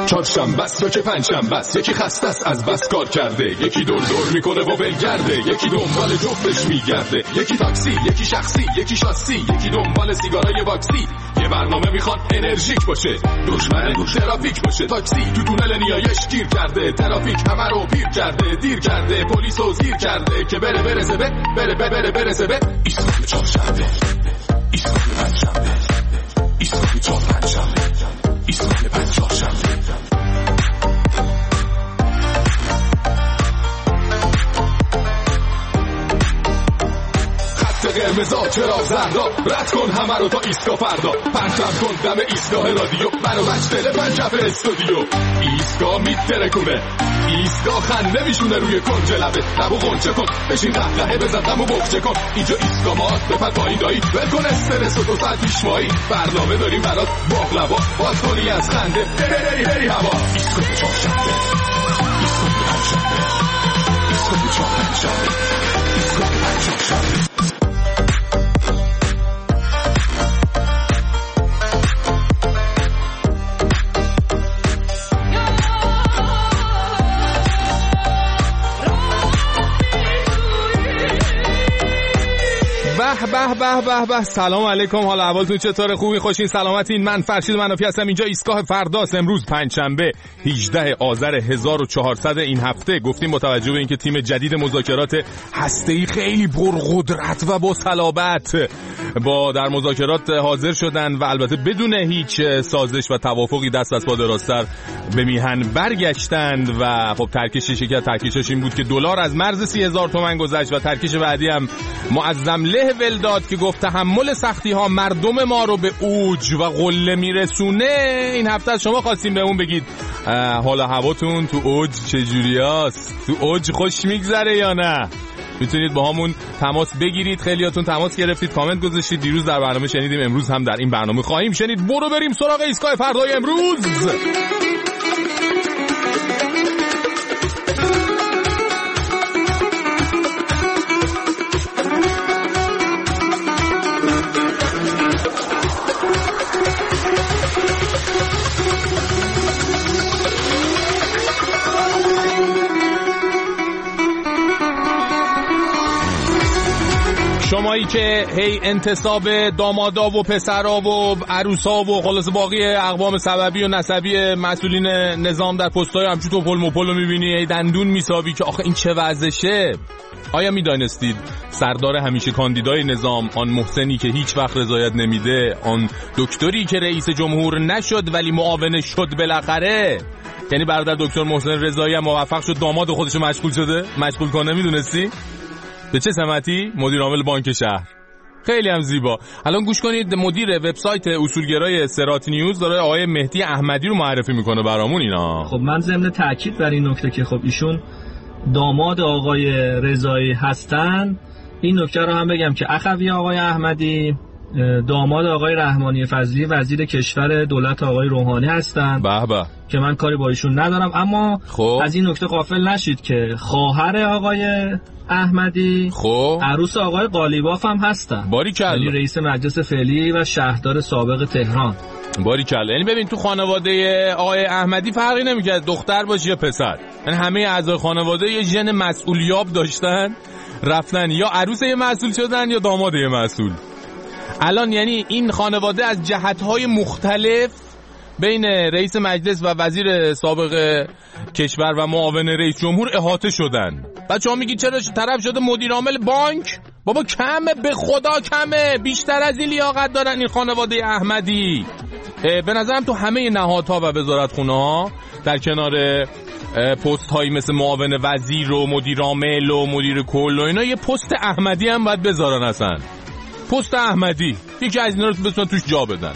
چهارشنبه است که پنجشنبه است، یکی خسته است از بس کار کرده، یکی دور میکنه و ولگرده، یکی دنبال جفتش میگرده، یکی تاکسی، یکی شخصی، یکی شاسی، یکی دنبال سیگارای واکسی. یه برنامه میخواد انرژیک باشه، دشمن ترافیک باشه. تاکسی تو تونل نیایش گیر کرده، ترافیک همه رو پیر کرده، دیر کرده، پلیسو زیر کرده که برسه به ایستگاه چهارشنبه، ایستگاه پنجشنبه، ایستگاه چهارشنبه، ایستگاه پنجشنبه. قرمزا چراغ زردا، رد کن همه رو تا ایستگاه فردا، پرچم کن دم ایستگاه رادیو، برو مجدل پنجف استودیو. ایستگاه میترکونه، ایستگاه خنده میشونه روی کنج لبه، لبو غنچه کن، بشین قهقهه بزن دمو بخچه کن. اینجا ایستگاه ماست، بپر پایین دایی، ول کن استرس و 2 ساعت پیشمایی، برنامه داریم برات باقلوا، باز کنی از خنده بری هوا. ایستگاه چهارشنبه، ایستگاه پنجشنبه، ایستگاه چهارشنبه، ایستگاه پنجشنبه. به سلام علیکم، حالا احوالتون چطوره؟ خوبی؟ خوشین؟ سلامتین؟ من فرشید منافی هستم. اینجا ایستگاه فرداست. امروز پنجشنبه 18 آذر 1400 این هفته. گفتیم با توجه به اینکه تیم جدید مذاکرات هسته‌ای خیلی پرقدرت و با صلابت در مذاکرات حاضر شدن و البته بدون هیچ سازش و توافقی دست از پا دراستر به میهن برگشتند و خب ترکیش یکی از ترکیشش این بود که دلار از مرز 30,000 تومان گذشت و ترکیش بعدی هم معظم له ولداد که گفت تحمل سختی ها مردم ما رو به اوج و قله میرسونه. این هفته از شما خواستیم بهمون بگید حالا هواتون تو اوج چجوریاست؟ تو اوج خوش میگذره یا نه؟ میتونید با همون تماس بگیرید. خیلیاتون تماس گرفتید، کامنت گذاشتید، دیروز در برنامه شنیدیم، امروز هم در این برنامه خواهیم شنید. بریم سراغ ایستگاه فردای امروز. شمایی که هی انتصاب دامادا و پسرا و عروسا و خلاص باقی اقوام سببی و نسبی مسئولین نظام در پست‌های همچون توپل مپل رو می‌بینی، هی دندون میسابی که آخه این چه وضعشه. آیا می‌دانستید سردار همیشه کاندیدای نظام، آن محسنی که هیچ وقت رضایت نمیده، آن دکتری که رئیس جمهور نشد ولی معاونش شد بالاخره، یعنی برادر دکتر محسن رضایی هم موفق شد داماد خودش مشغول کنه. می‌دونستی؟ به چه سمتی؟ مدیر عامل بانک شهر. خیلی هم زیبا. الان گوش کنید، مدیر وبسایت اصولگرای سرات نیوز داره آقای مهدی احمدی رو معرفی میکنه برامون. اینا خب من ضمن تاکید بر این نکته که خب ایشون داماد آقای رضایی هستن، این نکته رو هم بگم که اخوی آقای احمدی داماد آقای رحمانی فضلی وزیر کشور دولت آقای روحانی هستن. به که من کاری با ایشون ندارم، اما از این نکته غافل نشید که خواهر آقای احمدی عروس آقای قالیباف هم هستن. باریکلا. یعنی رئیس مجلس فعلی و شهردار سابق تهران. باریکلا. یعنی ببین تو خانواده آقای احمدی فرقی نمی‌کنه دختر باشه یا پسر، یعنی همه اعضای خانواده یه ژن مسئولیاب داشتن، رفتن یا عروس یه مسئول شدن یا داماد یه مسئول. الان یعنی این خانواده از جهت‌های مختلف بین رئیس مجلس و وزیر سابق کشور و معاون رئیس جمهور احاطه شدن. بچه‌ها میگی چرا طرف شده مدیر عامل بانک؟ بابا کمه، به خدا کمه، بیشتر از این لیاقت دارن این خانواده احمدی. به نظرم تو همه نهادها و وزارتخونه‌ها در کنار پست هایی مثل معاون وزیر و مدیر عامل و مدیر کل و اینا یه پست احمدی هم باید بذارن. اصلا پست احمدی یکی از اینا رو بتونن توش جا بدن.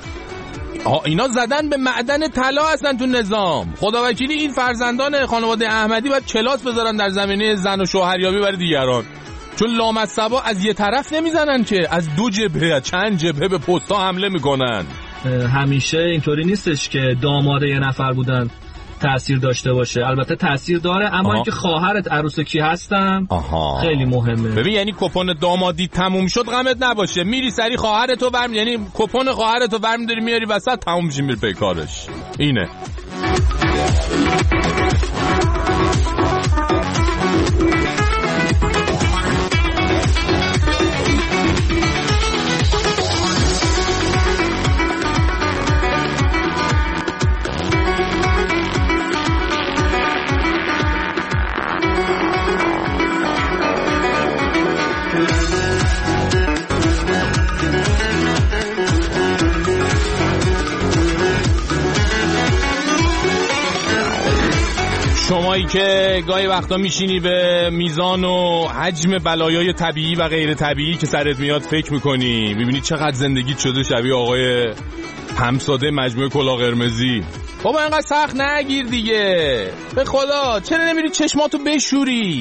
اینا زدن به معدن طلا هستن تو نظام. خداوکیلی این فرزندان خانواده احمدی باید کلاس بذارن در زمینه زن و شوهریابی برای دیگران، چون لامصبا از یه طرف نمیزنن که از دو جبهه، از چند جبهه به پستا حمله میکنن. همیشه اینطوری نیستش که داماد یه نفر بودن تأثیر داشته باشه. البته تأثیر داره، اما اینکه خواهرت عروس کی هستن خیلی مهمه. ببین یعنی کپون دامادی تموم شد غمت نباشه، میری سری خواهرتو برم، یعنی کپون خواهرتو برمی‌داری میاری وسط، تموم میشه، میره پی کارش. اینه شمایی که گاهی وقتا میشینی به میزان و حجم بلایای طبیعی و غیر طبیعی که سرت میاد فکر میکنی، میبینی چقدر زندگیت شده شبیه آقای همساده مجموعه کلاه قرمزی. بابا اینقدر سخت نگیر دیگه، به خدا چرا نمیری چشماتو بشوری؟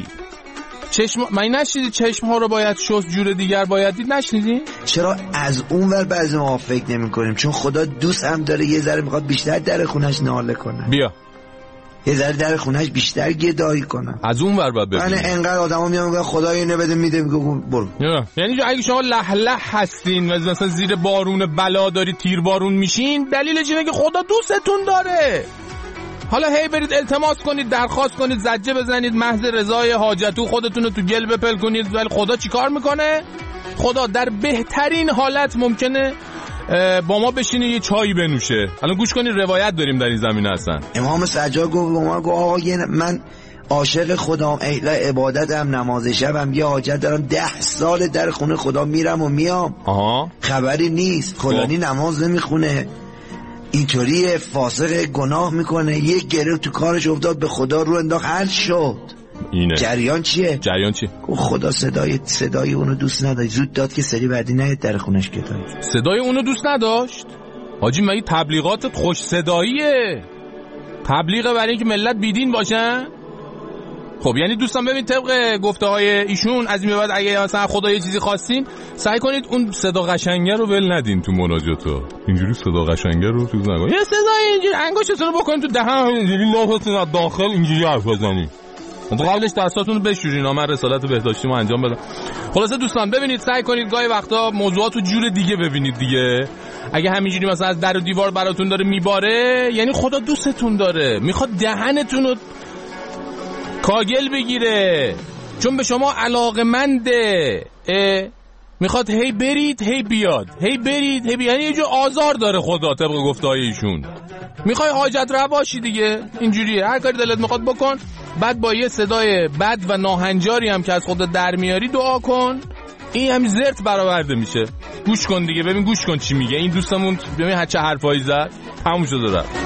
من نشنیدی چشمها رو باید شست، جور دیگر باید دید؟ نشنیدی؟ چرا از اون ور بعضی ما فکر نمی کنیم؟ چون خدا دوست هم داره، یه ذره میخواد بیشتر در خونش ناله کنه. بیا یه ذره در خونش بیشتر گدایی کنن. از اون ور باید ببینیم. من انقدر آدما میان میگن خدا اینو بده میده، میگم برو. یعنی اگه شما لح هستین و مثلا زیر بارون بلا داری تیر بارون میشین، دلیلش اینه که خدا دوستتون داره. حالا هی برید التماس کنید، درخواست کنید، زجه بزنید، محض رضای حاجتو خودتون رو تو گل بپل کنید، ولی خدا چیکار میکنه؟ خدا در بهترین حالت ممکنه با ما بشینه یه چایی بنوشه. الان گوش کنید روایت داریم در این زمینه هستن. امام سجاد گفت آقا من عاشق خدام، اهل عبادتم، نماز شبم، یه حاجت دارم 10 سال در خونه خدا میرم و میام. خبری نیست، فلانی نماز نمیخونه، اینطوری فاسق گناه میکنه، یه گره تو کارش افتاد، به خدا رو انداخت، حل شد. اینه جریان چیه؟ خدا صدای اونو دوست نداشت، زود داد که سری بعدی نیاد در خونش کتایی. صدای اونو دوست نداشت؟ حاجی مگه تبلیغاتت خوش صداییه؟ تبلیغه برای اینکه ملت بیدین باشن؟ خب یعنی دوستان ببین طبق گفته های ایشون از این به بعد اگه مثلا خدا یه چیزی خواستین، سعی کنید اون صدا قشنگه رو ول ندین تو مناجاتو. اینجوری صدا قشنگه رو چیز نگو، یه صدای اینجوری انگشتتون رو بکنید تو دهن، اینجوری لافتون از داخل اینجوری حرف بزنید. قبلش دستاتون رو بشورین، من رسالت بهداشتی ما انجام بدم. خلاصه دوستان ببینید، سعی کنید گاهی وقتا موضوعات رو جور دیگه ببینید دیگه. اگه همینجوری مثلا از در و دیوار براتون داره میباره، یعنی خدا دوستتون داره، میخواد دهنتون رو کاگل بگیره، چون به شما علاقمنده، میخواد هی برید هی بیاد، هی برید هی بیاد، یعنی یه جو آزار داره خدا طبق گفته‌های ایشون. میخوای حاجت روا باشی دیگه، اینجوریه، هر کاری دلت میخواد بکن، بعد با یه صدای بد و ناهنجاری هم که از خودت در میاری دعا کن، این هم زرت برآورده میشه. گوش کن دیگه، ببین گوش کن چی میگه این دوستمون، ببین چه حرفایی زد، تموم شده رفت.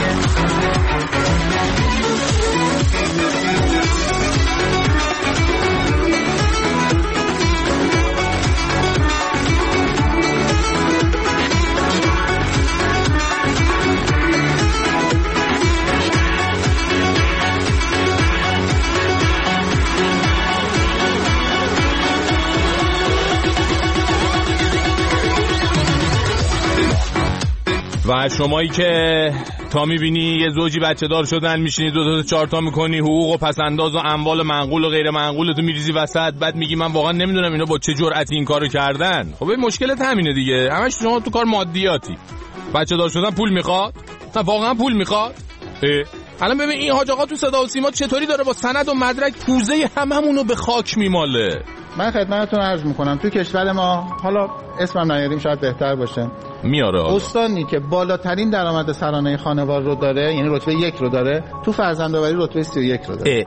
و شمایی که تا میبینی یه زوجی بچه دار شدن، میشینی 2 تا 4 تا میکنی، حقوق و پسنداز و اموال منقول و غیر منقول تو میریزی وسط، بعد میگی من واقعا نمیدونم اینا با چه جرأتی این کارو کردن. خب این مشکلت همینه دیگه، همش شما تو کار مادیاتی. بچه دار شدن پول میخواد؟ نه واقعا پول میخواد؟ الان ببین این حاج آقا تو صدا و سیما چطوری داره با سند و مدرک پوزه هممونو به خاک میماله. من خدمتتون عرض میکنم تو کشور ما، حالا اسمم نیاریم شاید بهتر باشه، میاره استانی که بالاترین درآمد سرانه خانوار رو داره، یعنی رتبه 1 رو داره، تو فرزندآوری رتبه 31 رو داره.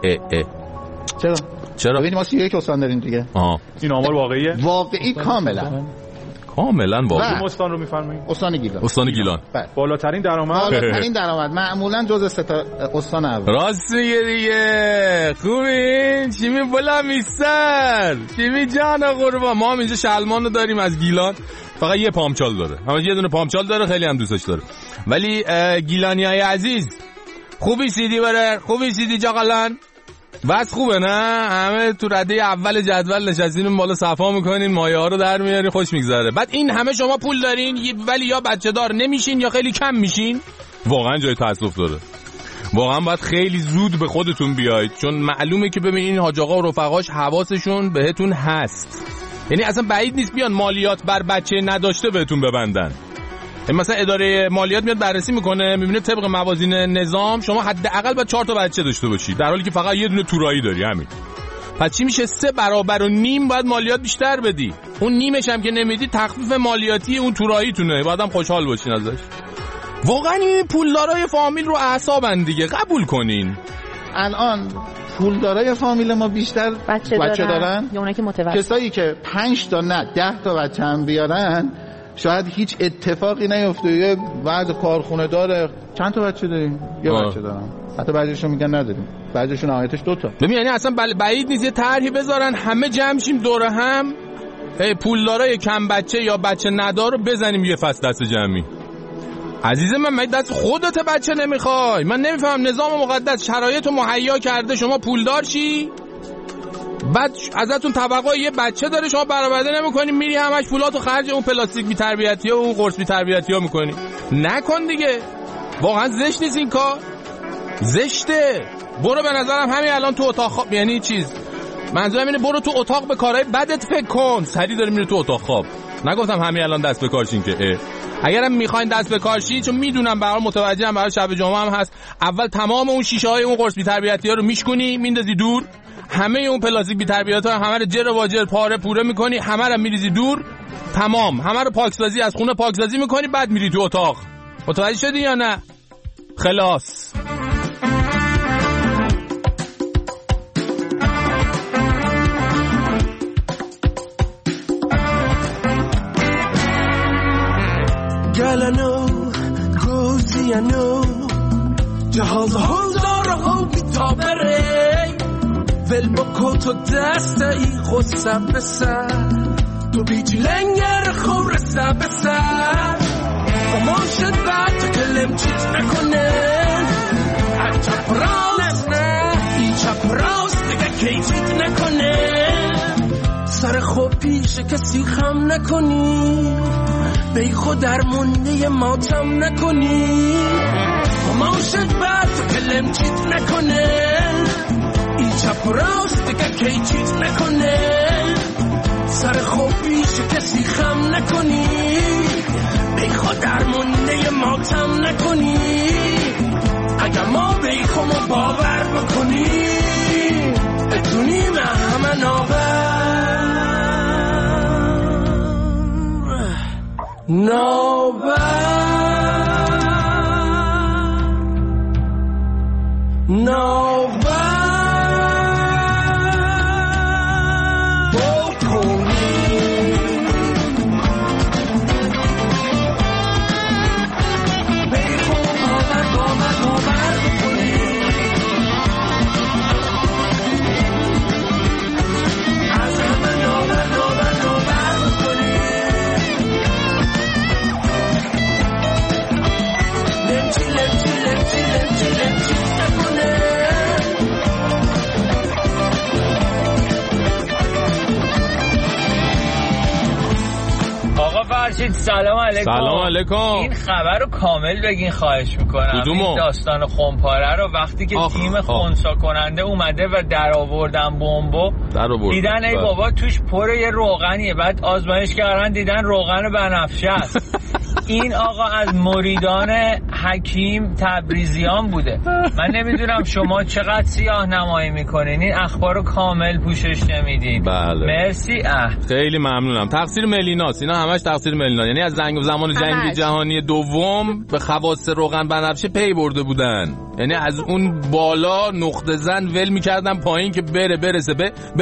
چرا؟ ببینید ما 31 استان داریم دیگه. این آمار واقعیه؟ واقعی کاملا واقعی. استان رو میفرمایید؟ استان گیلان. بالاترین درآمد معمولا جزء 3 تا استان اول. راست میگه دیگه. خوبین؟ چیمی بلا میستر؟ چیمی جان قربان؟ ما هم اینجا شلمان رو داریم از گیلان، فقط یه پامچال داره، اما یه دونه پامچال داره، خیلی هم دوستش داره. ولی گیلانیای عزیز، خوبی سیدی جاقلان؟ بس خوبه نه؟ همه تو رده اول جدول نشستین بالا صفا میکنین، مایه ها رو در میارین، خوش میگذره. بعد این همه شما پول دارین ولی یا بچه دار نمیشین یا خیلی کم میشین. واقعا جای تاسف داره. واقعا باید خیلی زود به خودتون بیاید، چون معلومه که ببینین این حاج آقا و رفقاش حواسشون بهتون هست. یعنی اصلا بعید نیست بیان مالیات بر بچه نداشته بهتون ببندن. مثلا اداره مالیات میاد بررسی میکنه، میبینه طبق موازین نظام شما حداقل باید 4 تا بچه داشته باشی، در حالی که فقط یه دونه تورایی داری. همین. پس چی میشه؟ 3 برابر و نیم باید مالیات بیشتر بدی. اون نیمش هم که نمیدی تخفیف مالیاتی اون توراییتونه، بعدم خوشحال باشین ازش. واقعا این پولدارای فامیل رو اعصابن دیگه، قبول کنین. الان پولدارای فامیل ما بیشتر بچه دارن یا اونایی که متوسط؟ کسایی که 5 تا نه 10 تا بچه هم بیارن شاید هیچ اتفاقی نیفته. یه بعد کارخونه داره چند تا بچه داریم؟ یه بچه دارم، حتی بعضیشون میگن نداریم، بعضیشون نهایتش 2 تا. ببین یعنی اصلا بعید نیست یه طرحی بذارن همه جمع شیم دور هم، پولدارای کم بچه یا بچه ندار رو بزنیم یه فصل دست جمعی. عزیز من دست خودت بچه نمیخوای؟ من نمیفهم نظام مقدس شرایط رو مهیا کرده شما پولدار شی، بعد ازتون توقع یه بچه داره شما برآورده نمی‌کنی، میری همش پولاتو خرج اون پلاستیک بی تربیتی‌ها و اون قرص بی تربیتی‌ها می‌کنی. نکن دیگه، واقعا زشت نیست این کار؟ زشته. برو به نظرم همین الان تو اتاق خواب، یعنی چیز منظورم اینه برو تو اتاق به کارهای بدت فکر کن. سری داری میری تو اتاق خواب. نگفتم همین الان دست به کار شین که اگرم میخواین دست به کار شین، چون میدونم برای متوجهم برای شب جمعه هم هست، اول تمام اون شیشه های اون قرص بی تربیتی‌ها رو میشکنی میندازی دور، همه اون پلاستیک بی تربیت‌ها همه رو جر و جر پاره پوره میکنی، همه رو میریزی دور، تمام همه رو پاکسازی از خونه پاکسازی میکنی، بعد میری تو اتاق. متوجه شدی یا نه؟ خلاص. Girl, I know, Rosie, I know جهاز هزار ها بی‌تابره ول با تو دسته ای خودسم بسر تو بیچی لنگر خور سر بسر خماشت بعد تو کلم چیز نکنه چپ راست نه ای چپ راست دیگه کی چیز نکنه سر خوب پیش کسی خم نکنی بی خود در مونده ماتم نکنی خماشت بعد تو کلم چیز نکنه ای چپ راست دیگه کی چیز نکنه سر خوب پیش کسی خم نکنی بی خود در مونده ماتم نکنی اگر ما بی خودمو باور بکنی بتونی همه ناور سلام علیکم. سلام علیکم. این خبر رو کامل بگین خواهش میکنم. این داستان خمپاره رو وقتی که تیم خنثی کننده اومده و در آوردن بمبو دیدن ای بابا توش پر یه روغنیه، بعد آزمایش کردن دیدن روغن بنفشه است. این آقا از مریدان حکیم تبریزیان بوده. من نمیدونم شما چقدر سیاه نمایی میکنین، این اخبار رو کامل پوشش نمیدین. بله. مرسی. خیلی ممنونم. تقصیر ملیناست، اینا همش تقصیر ملینا. یعنی از زمان جنگ جهانی دوم به خواص روغن بنفشه پی برده بودن، یعنی از اون بالا نقطه زن ول میکردن پایین که برسه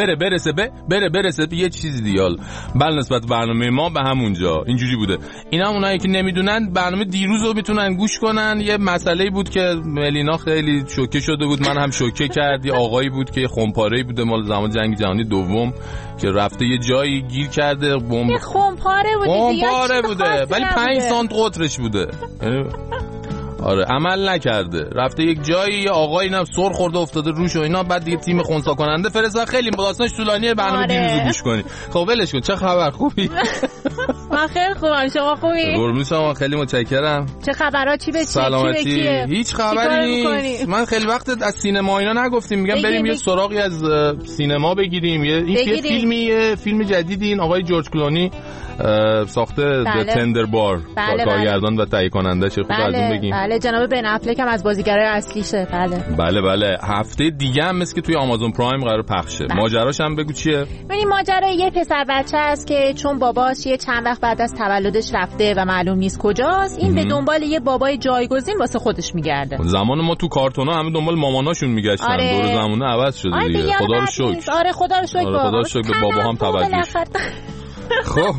به یه چیز دیال. بل نسبت برنامه ما به همونجا اینجوری بوده. اینا اونایی که نمیدونن برنامه دیروز رو میتونن گوش کنن. یه مسئله بود که ملینا خیلی شوکه شده بود، من هم شوکه کرد. یه آقایی بود که خمپاره‌ای بوده مال زمان جنگ جهانی دوم که رفته یه جایی گیر کرده، بمب خمپاره بوده ولی 5 سانت قطرش بوده. آره عمل نکرده، رفته یک جایی یه آقایی هم سر خورده افتاده روش و اینا، بعد دیگه تیم خنثی کننده فرستاد. خیلی داستانش طولانیه، برنامه دیروز گوش کنی. خب ولش کن. چه خبر؟ خوبی؟ من خیلی خوبم، شما خوبی؟ قربون شما، خیلی متشکرم. چه خبرها؟ چی به سلامتی؟ هیچ خبری نیست. من خیلی وقت از سینما اینا نگفتیم، میگم بریم یه سراغی از سینما بگیریم. این فیلم جدیدی این آقای جورج کلونی ساخته تندر بار، کارگردان و تهیه کننده چه خوب از اون بگیم. بله جناب بن افلک هم از بازیگرای اصلیشه. بله هفته دیگه هم مثل که توی آمازون پرایم قرار پخشه. ماجراش هم بگو چیه؟ ببین ماجرا یه پسر بچه است که چون باباش یه چند وقت بعد از تولدش رفته و معلوم نیست کجاست، این به دنبال یه بابای جایگزین واسه خودش میگرده. زمان ما تو کارتونا همه دنبال ماماناشون میگشتن. دور زمونه عوض شده دیگه. خدا رو شکر. آره خدا رو شکر. به بابا هم توجه. خب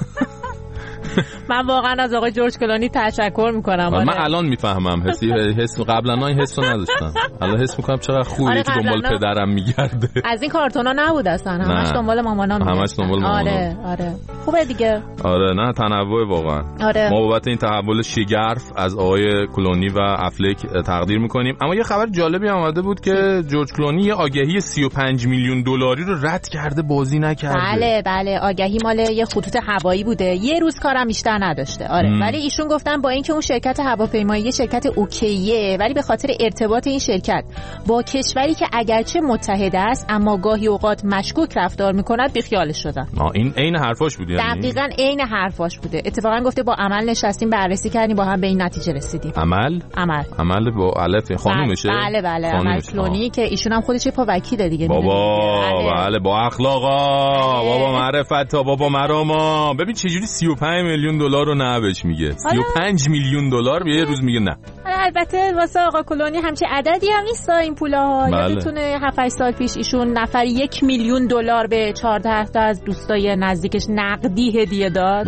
من واقعا از آقای جورج کلونی تشکر میکنم. من الان میفهمم حس قبلا این حسو نداشتم. الان حس میکنم چقدر خوبه که دنبال پدرم میگرده. از این کارتونا نبود اصلا، همش دنبال مامانام. آره خوبه دیگه. آره نه تنوع واقعا. ما بابت این تحول شگرف از آقای کلونی و افلک تقدیر میکنیم. اما یه خبر جالبی اومده بود که جورج کلونی یه آگهی 35 میلیون دلاری رو رد کرده، بازی نکرده. بله آگهی مال یه خطوط هوایی بوده، یه روز کارم بیشتر نداشته. ولی ایشون گفتن با اینکه اون شرکت هواپیمایی شرکت اوکیه، ولی به خاطر ارتباط این شرکت با کشوری که اگرچه متحد است اما گاهی اوقات مشکوک رفتار میکند بیخیالش شدن. این عین حرفاش بود یعنی؟ دقیقاً عین حرفاش بوده. اتفاقا گفته با عمل نشستیم بررسی کردیم، با هم به این نتیجه رسیدیم. عمل با الف خانومشه؟ بله عمل کلونی که ایشون هم خودش پا وکیله دیگه. بابا با اخلاقا، بابا معرفتا، بابا مراما. ببین چجوری 35 میلیون دلار رو نه بهش میگه. 35 میلیون دلار یه روز میگه نه. البته واسه آقا کلونی همچین عددی هم نیست این پولا. یادتونه 7-8 سال پیش ایشون نفری 1 میلیون دلار به 14 تا از دوستای نزدیکش نقدی هدیه داد.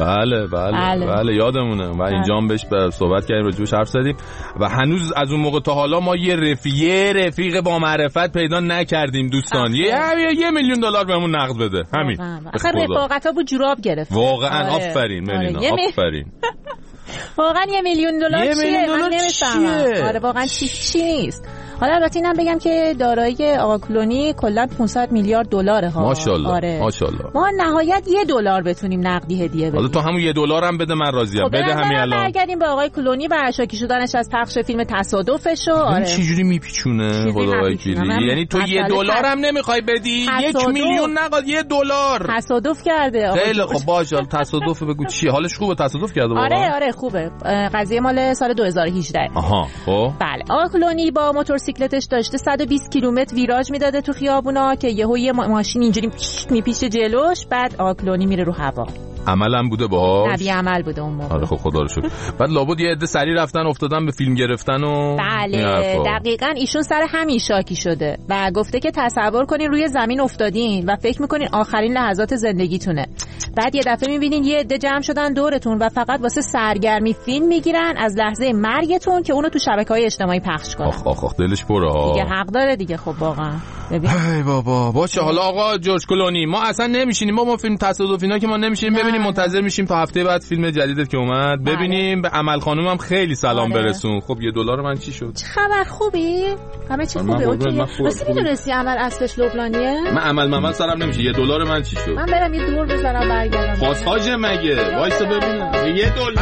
بله یادمونه و اینجا هم بهش صحبت کردیم، راجعش حرف زدیم و هنوز از اون موقع تا حالا ما یه رفیق با معرفت پیدا نکردیم دوستان. 1 میلیون دلار بهمون نقد بده. همین. آخه رفاقتا بود جوراب گرفت. واقعا آفرین ملینا، آفرین. واقعا 1 میلیون دلار چیه؟ من نمیفهمم. آره واقعا چی نیست. حالا البته اینم بگم که دارایی آقا کلونی کلا 500 میلیارد دلاره ها. ماشاءالله. ما نهایت $1 بتونیم نقدی هدیه بدیم. حالا تو همون $1 هم بده، من راضیم. بده همین الان. برگردیم به آقای کلونی و شاکی شدنش از پخش فیلم تصادفشو. این چجوری میپیچونه خدا وکیلی؟ یعنی تو $1 هم نمیخوای بدی؟ 1 میلیون نقد $1. تصادف کرده. خیلی خب باشه، تصادف بگو چی؟ حالش خوبه؟ تصادف کرده واقعا؟ آره خوبه. قضیه مال سال 2018. خب بله آقا کلونی با موتورسیکلتش داشته 120 کیلومتر ویراج میداده تو خیابونا که یهو یه ماشین اینجوری میپیچه جلوش، بعد آقا کلونی میره رو هوا. عملم بوده باهاش؟ طبیعی عمل بوده اون موقع. آره خب خدا رو شکر. بعد لابد یه عده سری رفتن افتادن به فیلم گرفتن و بله دقیقاً ایشون سر همین شاکی شده و گفته که تصور کنین روی زمین افتادین و فکر میکنین آخرین لحظات زندگیتونه، بعد یه دفعه میبینین یه عده جمع شدن دورتون و فقط واسه سرگرمی فیلم میگیرن از لحظه مرگتون که اونو تو شبکه‌های اجتماعی پخش کنن. آخ دلش پره ها دیگه، حق داره دیگه. خب واقعا ببین ای بابا باشه. حالا آقا جورج کلونی ما اصلا نمیشینیم، ما فیلم تصادفی اینا که ما نمیشینیم ببینیم، منتظر میشیم تا هفته بعد فیلم جدیدت که اومد ببینیم. به عمل خانومم خیلی سلام برسون. خب $1 من چی شد؟ چه خبر؟ خوبی؟ همه چی خوبه؟ اوکی. واسه میدونستی عمل اصلش لبنانیه؟ من عمل سرم نمیشه. $1 من چی شد؟ من برم یه دور بزنم برگردم. پاساژ مگه؟ وایسا ببینم. $1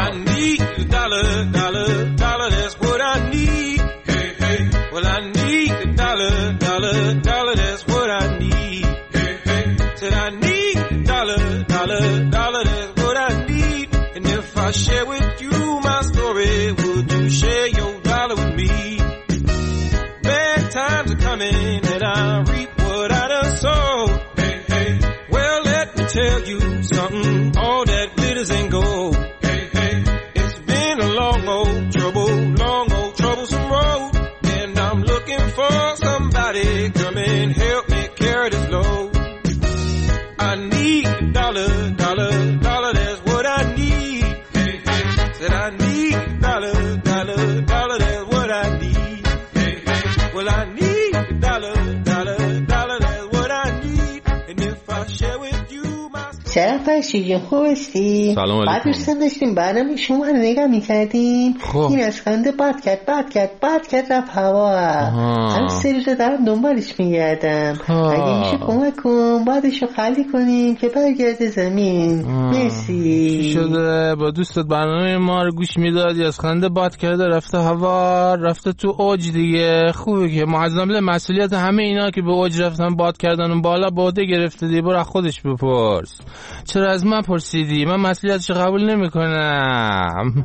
that's what I need. Hey hey. Well I need $1. That's what I need. Hey hey. Said I need $1. That's what I need. And if I share with you my story, would you share your dollar with me? Bad times are coming and I reap what I done sowed. Hey hey. Well let me tell you something, all that glitters ain't gold. Hey hey. It's been a long old troublesome road, and I'm looking for somebody come and help me carry this load. I need $1. That's what I need. Hey, hey. Said I need $1. That's what I need. Hey, hey. Well I need $1. That's what I need. And if I share with you my چرا فرشیگی خوب استی؟ سلام علیکم. بعد دوستان داشتیم برنامه شما رو نگاه میکردیم. این از خنده باد کرد رفت هوا. هم سه روزه دارم دنبالش میگردم. اگه میشه کمک کن بعدشو خالی کنیم که برگرده زمین. مرسی. چی شده؟ با دوستت برنامه ما رو گوش میدادی، از خنده باد کرده رفته هوا، رفته تو اوج دیگه. خوبه که معظم مسئولیت همه اینا که به اوج رفتن باد کردن اون بالا باده گرفته دیگه. برو خودش بپرس چرا چرا از من پرسیدی؟ من مسئولیتش قبول نمی‌کنم.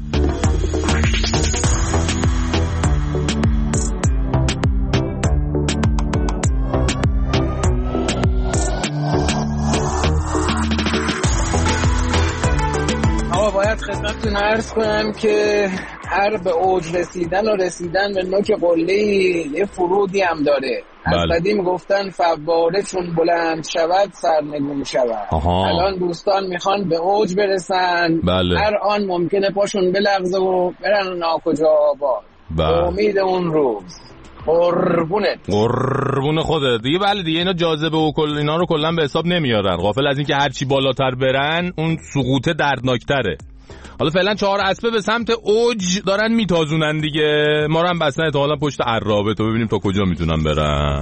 باید خدمتتون عرض کنم که هر به اوج رسیدن و رسیدن به نوک قله‌ای یه فرودی هم داره. از قدیم گفتن فواره چون بلند شود سرنگون شود. الان دوستان میخوان به اوج برسن. هر آن ممکنه پاشون بلغزه و برن ناکجا آباد. امید اون روز. قربون خودت دیگه. بله دیگه اینا جاذبه و کل اینا رو کلا به حساب نمیارن، غافل از این که هرچی بالاتر برن اون سقوط دردناکتره. حالا فعلا 4 اسبه به سمت اوج دارن میتازونن دیگه، ما رو هم بسن احتمالا پشت عرابه تو ببینیم تا کجا میتونن برن.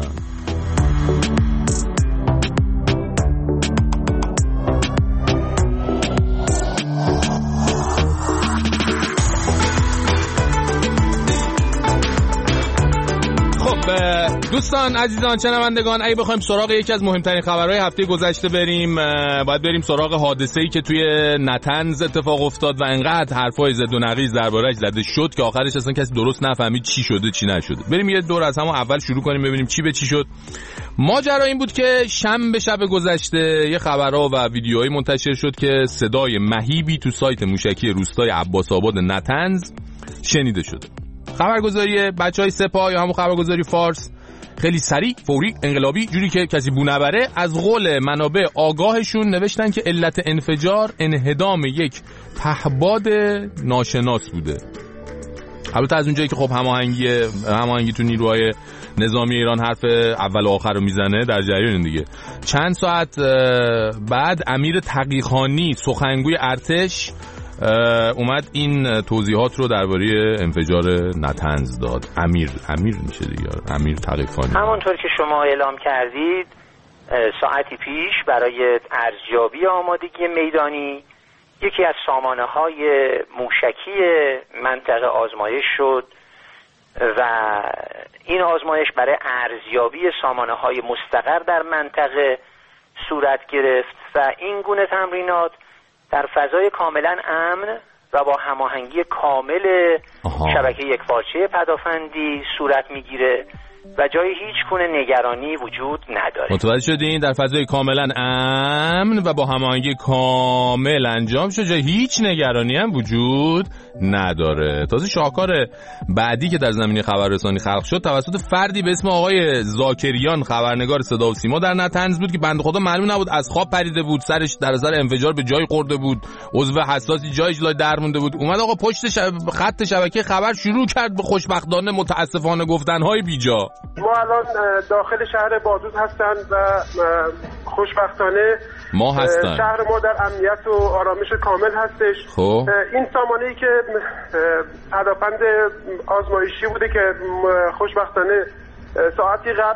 دوستان عزیزان شنوندگان، اگه بخوایم سراغ یکی از مهمترین خبرهای هفته گذشته بریم، باید بریم سراغ حادثه‌ای که توی نطنز اتفاق افتاد و انقدر حرفای زد و نقیض درباره‌اش زده شد که آخرش اصلا کسی درست نفهمید چی شده چی نشده. بریم یه دور از همون اول شروع کنیم ببینیم چی به چی شد. ماجرا این بود که شنبه شب گذشته یه خبرها و ویدیوهایی منتشر شد که صدای مهیبی تو سایت موشکی روستای عباس‌آباد نطنز شنیده شده. خبرگزاری بچهای سپاه یا همون خبرگزاری فارس خیلی سریع، فوری، انقلابی، جوری که کسی بو نبره، از قول منابع آگاهشون نوشتن که علت انفجار انهدام یک پهپاد ناشناس بوده. البته از اونجایی که خب هماهنگی تو نیروهای نظامی ایران حرف اول و آخر رو میزنه در جریان دیگه. چند ساعت بعد امیر تقیخانی سخنگوی ارتش اومد این توضیحات رو درباره انفجار نطنز داد. امیر میشه دیگه، امیر تقی‌خانی. همونطور که شما اعلام کردید ساعتی پیش برای ارزیابی آمادگی میدانی یکی از سامانه‌های موشکی منطقه آزمایش شد و این آزمایش برای ارزیابی سامانه‌های مستقر در منطقه صورت گرفت و این گونه تمرینات در فضای کاملا امن و با هماهنگی کامل شبکه یکپارچه پدافندی صورت میگیره و جای هیچ گونه نگرانی وجود نداره. متوجه شدین؟ در فضای کاملا امن و با هماهنگی کامل انجام شد، جای هیچ نگرانی هم وجود نداره. تازه شاهکار بعدی که در زمینه خبررسانی خلق شد توسط فردی به اسم آقای زاکریان، خبرنگار صدا و سیما در نطنز بود که بنده خدا معلوم نبود از خواب پریده بود، سرش در اثر انفجار به جای خورده بود، عضو حساسی جایش لای در مونده بود. اومد آقا پشت خط شبکه خبر شروع کرد به خوشبختانه متاسفانه گفتنهای بیجا. ما الان داخل شهر بادوز هستند و خوشبختانه ما هستن. شهر ما در امنیت و آرامش کامل هستش. خب این سامانه‌ای که پدافند آزمایشی بوده که خوشبختانه ساعتی قبل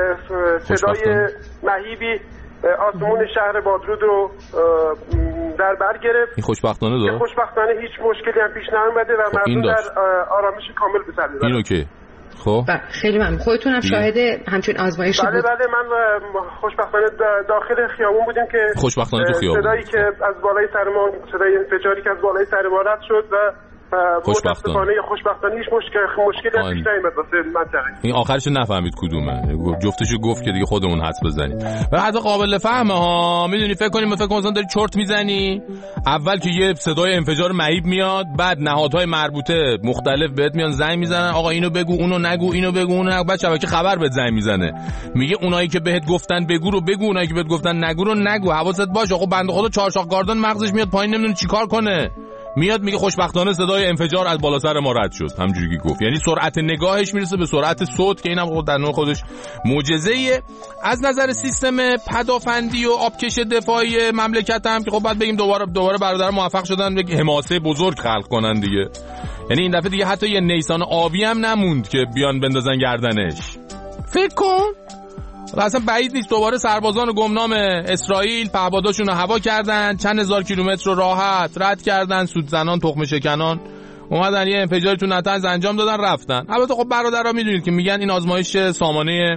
صدای مهیبی آسمون شهر بادرود رو در بر گرفت. این خوشبختانه داره؟ خوشبختانه هیچ مشکلی هم پیش نیامده و مردم در آرامش کامل به سر میبرن. این اوکی. خب خیلی ممنون. خودتون هم شاهد همچون آزمایشی بود؟ بله من خوشبختانه داخل خیابون بودیم که خوشبختانه تو خیابون صدایی که از بالای سر ما، صدای انفجاری که از بالای سر ما رد شد و خوشبختانه هیچ مشکلی هم پیش نیامد واسه منطقه. این آخرش نفهمید کدومه، جفتشو گفت که دیگه خودمون حدس بزنیم. و حتی قابل فهمه ها. میدونی فکر کنیم مثلا داری چرت میزنی، اول که یه صدای انفجار مهیب میاد، بعد نهادهای مربوطه مختلف بهت میان زنگ میزنن آقا اینو بگو اونو نگو، اینو بگو اونو نگو، بعد شبکه خبر بهت زنگ میزنه میگه اونایی که بهت گفتن بگو رو بگو، اونایی که بهت گفتن نگو رو نگو، حواست باشه. آقا بنده خدا چهارشاخ گاردان مغزش میاد پایین نمیدونه چیکار کنه، میاد میگه خوشبختانه صدای انفجار از بالا سر ما رد شد. همونجوری که گفت، یعنی سرعت نگاهش میرسه به سرعت صوت که اینم در نوع خودش معجزه‌ایه. از نظر سیستم پدافندی و آبکش دفاعی مملکت هم که خب بعد بگیم دوباره برادر موفق شدن به حماسه بزرگ خلق کنن دیگه. یعنی این دفعه دیگه حتی یه نیسان آبی هم نموند که بیان بندازن گردنش. فکر کن اصلا بعید نیست دوباره سربازان گمنام اسرائیل پهپاداشون رو هوا کردن، چند هزار کیلومتر رو راحت رد کردن، سودزنان تخم شکنان اومدن یه انفجاری تو نطنز انجام دادن رفتن. البته خب برادرها میدونید که میگن این آزمایش سامانه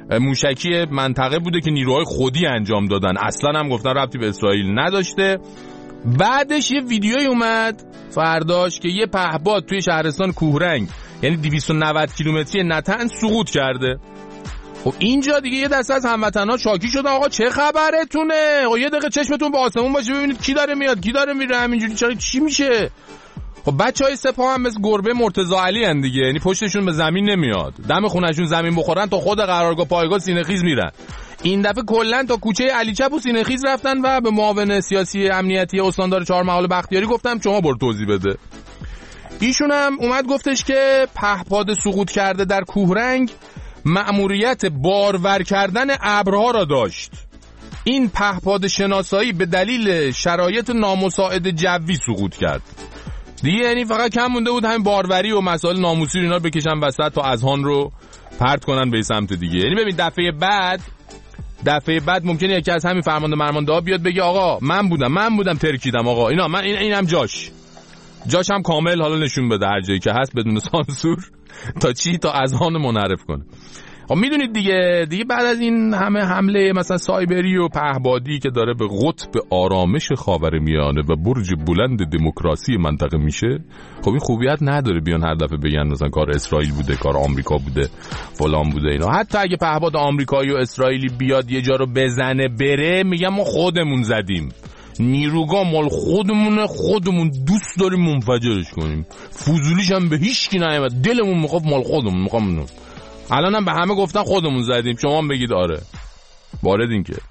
موشکی منطقه بوده که نیروهای خودی انجام دادن، اصلا هم گفتن ربطی به اسرائیل نداشته. بعدش یه ویدیویی اومد فرداش که یه پهپاد توی شهرستان کوهرنگ یعنی 290 کیلومتری نطنز سقوط کرده. خب اینجا دیگه یه دسته از هموطنا شاکی شدن، آقا چه خبرتونه؟ خب یه دقیقه چشمتون به آسمون باشه ببینید کی داره میاد کی داره میره، همینجوری چی میشه؟ خب بچهای سپاه هم مثل گربه مرتضی علی ان دیگه، یعنی پشتشون به زمین نمیاد، دم خونشون زمین بخورن تا خود قرارگاه پایگاه سینه‌خیز میرن. این دفعه کلا تا کوچه علی چپ و سینه‌خیز رفتن و به معاون سیاسی امنیتی استاندار چهارمحال بختیاری گفتم شما برو توضیح بده. ایشون هم اومد گفتش که پهپاد سقوط کرده در کوهرنگ مأموریت بارور کردن ابرها را داشت. این پهپاد شناسایی به دلیل شرایط نامساعد جوی سقوط کرد. دیگه یعنی فقط کم مونده بود همین باروری و مسائل ناموسی اینا رو بکشن وسط تا اذهان رو پرت کنن به سمت دیگه. یعنی ببین دفعه بعد ممکنه یکی از همین فرمانده ها بیاد بگه آقا من بودم ترکیدم آقا اینا من اینم جاش هم کامل حالا نشون بده هر جایی که هست بدون سانسور تا چی تا اذهان منحرف کنه. خب میدونید دیگه بعد از این همه حمله مثلا سایبری و پهپادی که داره به قطب آرامش خاورمیانه و برج بلند دموکراسی منطقه میشه، خب این خوبیت نداره بیان هر دفعه بگن مثلا کار اسرائیل بوده کار آمریکا بوده فلان بوده اینا. حتی اگه پهپاد آمریکایی و اسرائیلی بیاد یه جا رو بزنه بره میگن ما خودمون زدیم، نیروگاه مال خودمون دوست داریم منفجرش کنیم، فضولیش هم به هیچ کی نیامد، دلمون میخواد مال خودمون میخوام. الان هم به همه گفتن خودمون زدیم، شما هم بگید آره. واردین که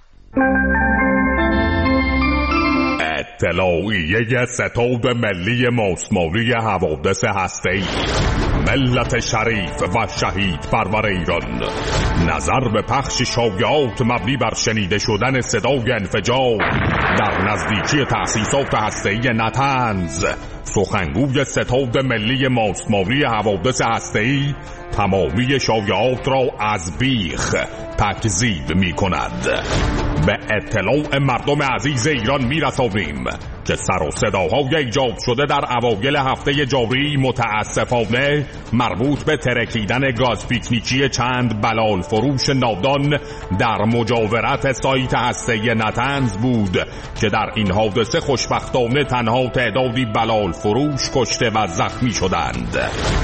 اطلاعیه ستاد ملی ماسمالی حوادث هسته‌ای ملت شریف و شهید پرور ایران نظر به پخش شایعات مبنی بر شنیده شدن صدای انفجار در نزدیکی تأسیسات هسته‌ای نطنز. سخنگوی ستاد ملی ماسمالی حوادث هسته‌ای تمامی شایعات را از بیخ تکذیب می کند. به اطلاع مردم عزیز ایران می رسانیم که سر و صداهای ایجاد شده در اوایل هفته جاری متاسفانه مربوط به ترکیدن گاز پیکنیکی چند بلال فروش نادان در مجاورت سایت هسته نطنز بود که در این حادثه خوشبختانه تنها تعدادی بلال فروش کشته و زخمی شدند.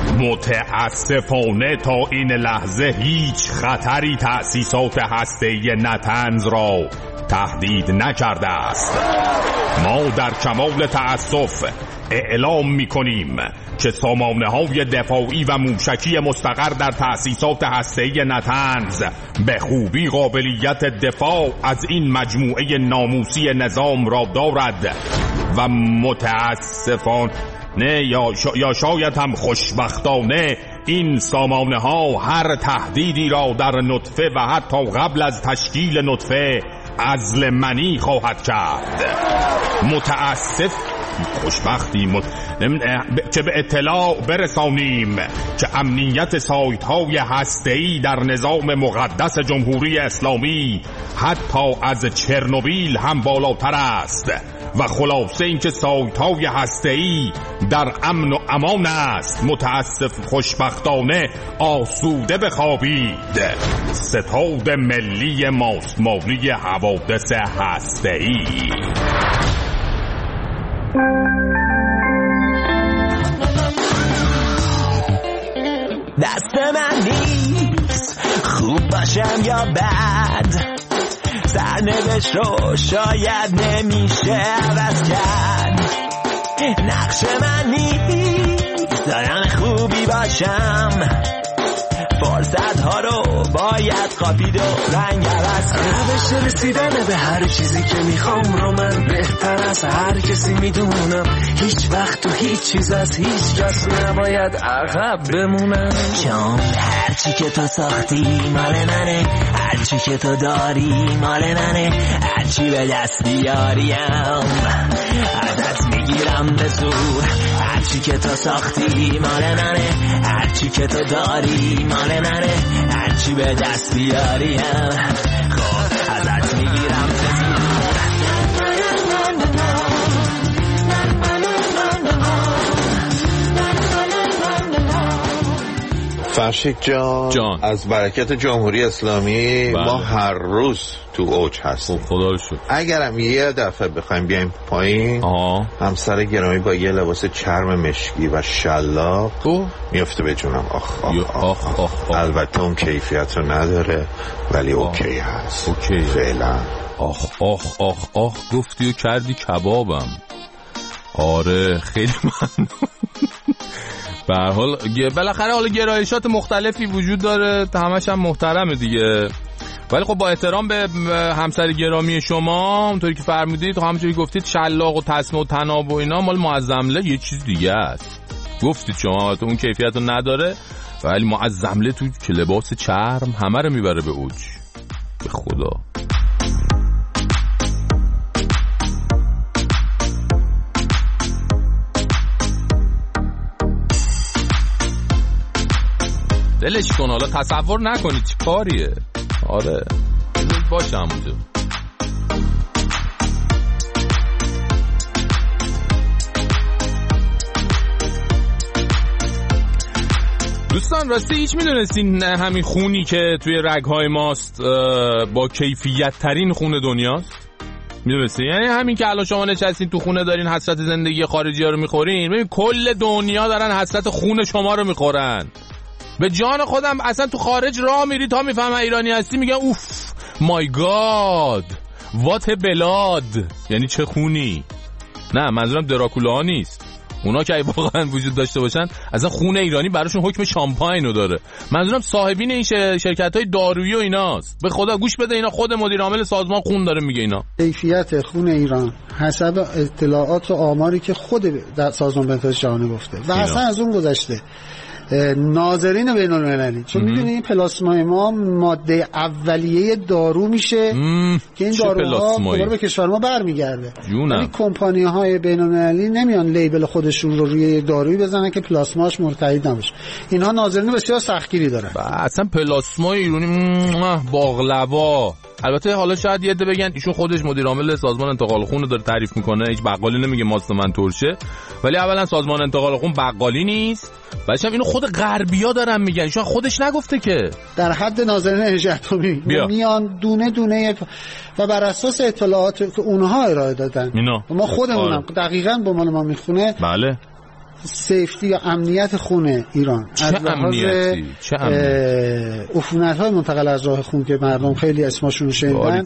متاسفانه تا این لحظه هیچ خطری تأسیسات هسته نطنز را تهدید نکرده است. ما در کمال تأسف اعلام می‌کنیم که سامانه‌های دفاعی و موشکی مستقر در تأسیسات هسته‌ای نطنز به خوبی قابلیت دفاع از این مجموعه ناموسی نظام را دارد و متاسفانه یا شاید هم خوشبختانه این سامانه ها هر تهدیدی را در نطفه و حتی قبل از تشکیل نطفه عزل منی خواهد کرد. متاسف خوشبختیم که به اطلاع برسانیم که امنیت سایت های هسته‌ای در نظام مقدس جمهوری اسلامی حتی از چرنوبیل هم بالاتر است و خلاصه این که سایت های هسته‌ای در امن و امان است. متاسف خوشبختانه آسوده بخوابید. ستاد ملی ماسمالی حوادث هسته‌ای. دست من نیست خوب باشم یا بد، سرنوشت رو شاید نمیشه عوض کرد. نقش من نیست دارم خوبی باشم، فرصت ها رو باید قاپید و رنگ عوض کنم. روش رسیدن به هر چیزی که میخوام رو من بهتر از هر کسی میدونم. هیچ وقت و هیچ چیز از هیچ کس نباید عقب بمونم. چون هرچی که تو ساختی مال منه، هرچی که تو داری مال منه، هرچی به دست بیاریم ازت میگیرم به زور. هرچی که تو ساختی مال منه، هرچی که تو داری مال منه، هرچی به دست بیاریم خب ازت میگیرم به زور. فرشید جان از برکت جمهوری اسلامی ما هر روز تو اوج هستیم. خدا رو شکر. اگرم یه دفعه بخوایم بیایم پایین همسر گرامی با یه لباس چرم مشکی و شلاق میفته به جونم. آخ. البته اون کیفیت رو نداره ولی اوکی هست. اوکی فعلا. آخ گفتی و کردی کبابم. آره خیلی ممنون. به هر حال بالاخره حالا گرایشات مختلفی وجود داره، همش هم محترمه دیگه، ولی خب با احترام به همسر گرامی شما اونطوری که فرمودید، همونطوری گفتید شلاق و تسمه و تناب و اینا مال معظمله یه چیز دیگه است. گفتید شما اون کیفیت رو نداره، ولی معظمله تو که لباس چرم همه رو میبره به اوج. به خدا. دلش کن، حالا تصور نکنید چی کاریه. آره باشه همونجا. دوستان راستی هیچ میدونستین همین خونی که توی رگهای ماست با کیفیت ترین خون دنیاست؟ میدونستین؟ یعنی همین که الان شما نشستین تو خونه دارین حسرت زندگی خارجی ها رو میخورین، ببین کل دنیا دارن حسرت خون شما رو میخورن. به جان خودم اصلا تو خارج راه میری تا میفهمن ایرانی هستی میگن اوف مای گاد وات بلاد، یعنی چه خونی. نه منظورم دراکولا نیست، اونا که واقعا وجود داشته باشن اصلا خون ایرانی براشون حکم شامپاینو داره. منظورم صاحبین این شرکت‌های دارویی و ایناست. به خدا گوش بده، اینا خود مدیر عامل سازمان خون داره میگه اینا. کیفیت خون ایران حسب اطلاعات و آماری که خود در سازمان بهداشت جهانی گفته و اصلا از اون گذشته ناظرین بین‌المللی، چون میدونی پلاسمای ما ماده اولیه دارو میشه که این داروها دوباره به کشور ما برمیگرده. ولی کمپانی‌های بین‌المللی نمیان لیبل خودشون رو روی دارویی بزنن که پلاسماش مرتهی نباشه. اینها ناظرین بسیار سختگیری دارن. اصلا پلاسمای ایرانی باقلوا. البته حالا شاید یه عده بگن ایشون خودش مدیر عامل سازمان انتقال خون رو داره تعریف میکنه، هیچ بقالی نمیگه ماست من ترشه، ولی اولا سازمان انتقال خون بقالی نیست، بعدش اینو خود غربیا دارن میگن، ایشون خودش نگفته که. در حد ناظرین انرژی اتمی میان دونه دونه و بر اساس اطلاعات که اونها ارائه دادن ما خودمونم دقیقاً با مال ما میخونه. بله سیفتی یا امنیت خون ایران چه امنیتی؟ عفونت‌های منتقل از راه خون که مردم خیلی اسمشون رو شنیدن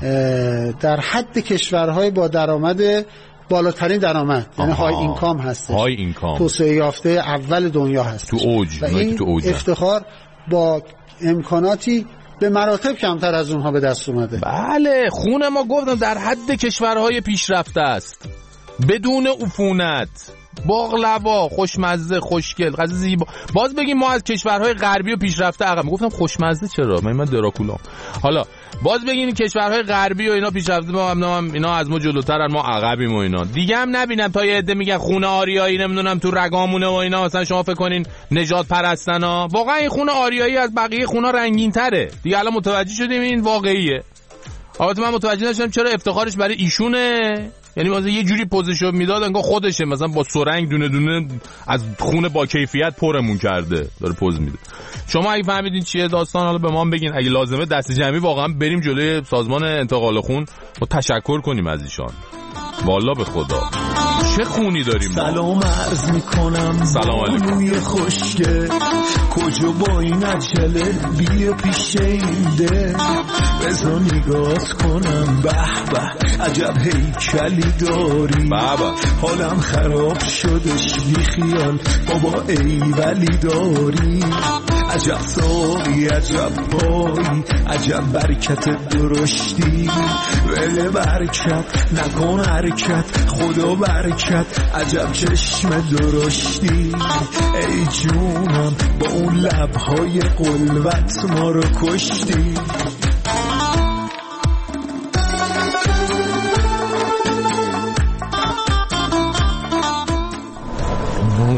در حد کشورهای با درآمد بالاترین درآمد، یعنی های اینکام هست، های اینکام توسعه یافته اول دنیا هست تو اوج و این افتخار با امکاناتی به مراتب کمتر از اونها به دست اومده. بله خون ما گفتم در حد کشورهای پیشرفته است، بدون عفونت، باقلوا، خوشمزه، خوشگل، غذا زیبا. باز بگیم ما از کشورهای غربی و پیشرفته عقب. میگفتم خوشمزه چرا؟ من دراکولا. حالا باز بگین کشورهای غربی و اینا پیشرفته، ما هم اینا از ما جلوترن، ما عقبیم و اینا. دیگه هم نبینم تا یه عده میگن خون آریایی نمیدونم تو رگامونه و اینا، مثلا شما فکر کنین نجات پرستنا. واقعا این خون آریایی از بقیه خونا رنگین تره. دیگه الان متوجه شدیم این واقعیه. البته من متوجه نشدم چرا افتخارش برای ایشونه، یعنی مثلا یه جوری پوزیشن میداد انگار خودشه، مثلا با سرنگ دونه دونه از خون با کیفیت پرمون کرده داره پوز میده. شما اگه فهمیدین چیه داستان حالا به ما بگین، اگه لازمه دست جمعی واقعا بریم جلوی سازمان انتقال خون و تشکر کنیم از ایشان. والا به خدا چه خونی داریم. سلام عرض میکنم سلام علیکم خوشگه، کجا با این عجله بیا پیش اینده، بذار نگات کنم به به عجب هیکلی داری، حالم خراب شدش بی خیال بابا ای ولی داری، عجب ساقی عجب پایی عجب برکت درشتی، وله برکت نکن حرکت خدا برکت عجب چشم درشتی، ای جونم با اون لبهای قلوت ما رو کشتی.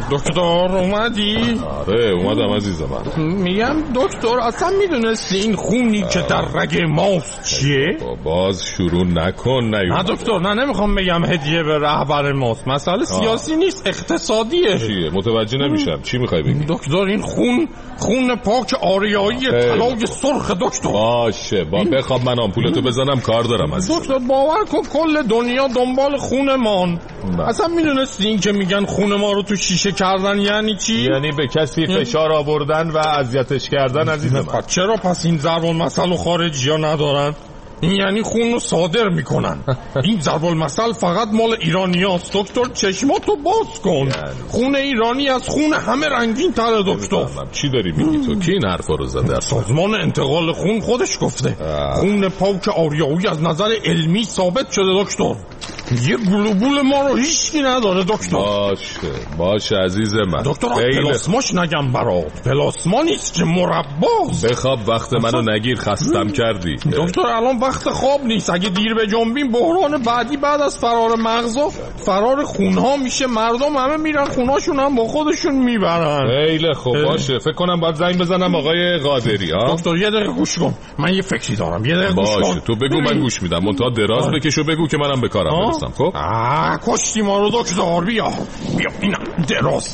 دکتر اومدی؟ آره اومدم عزیز من. میگم دکتر اصلا میدونستی این خونی که در رگ ماست چیه؟ باز شروع نکن. نه دکتر نه نمیخوام بگم هدیه به رهبر ماست، مسئله سیاسی نیست اقتصادیه. چیه؟ متوجه نمیشم چی میخوای بگی؟ دکتر این خون پاک آریایی طلای سرخ دکتر. باشه بخواب من آمپولتو بزنم کار دارم عزیز. دکتر باور کن کل دنیا دنبال خونمان. اصلا میدونستی این که میگن خون ما رو تو شیشه کردن یعنی چی؟ یعنی به کسی فشار آوردن و اذیتش کردن عزیز من. چرا پس این ضرب المثل خارجی‌ها ندارن؟ این یعنی خون رو صادر میکنن. این ضرب المثل فقط مال ایرانیاست دکتر، چشماتو باز کن. خون ایرانی از خون همه رنگین تره دکتر. چی داری میگی تو؟ کی این حرفا رو زده؟ سازمان انتقال خون خودش گفته خون پاک آریایی از نظر علمی ثابت شده دکتر. یه گلوبول ما رو هیچکی نداره دکتر. باشه عزیز من. دکتر پلاسماش نگم برات، پلاسما نیست که مرباست. بخواب وقت منو نگیر، خستم کردی. دکتر الان وقت خواب نیست، اگه دیر به جنبیم بحران بعدی بعد از فرار مغزا فرار خونها میشه. مردم همه میرن خونهاشون هم با خودشون میبرن. خیلی خوب باشه، فکر کنم باید زنگ بزنم آقای قادری. دکتر یه دقیقه گوش کن، من یه فکری دارم. یه دقیقه گوش کن. تو بگو من گوش میدم. منتها دراز بکشو بگو که منم به کارم برسم. خب کشتی ما رو دکتر. بیا اینم دراز.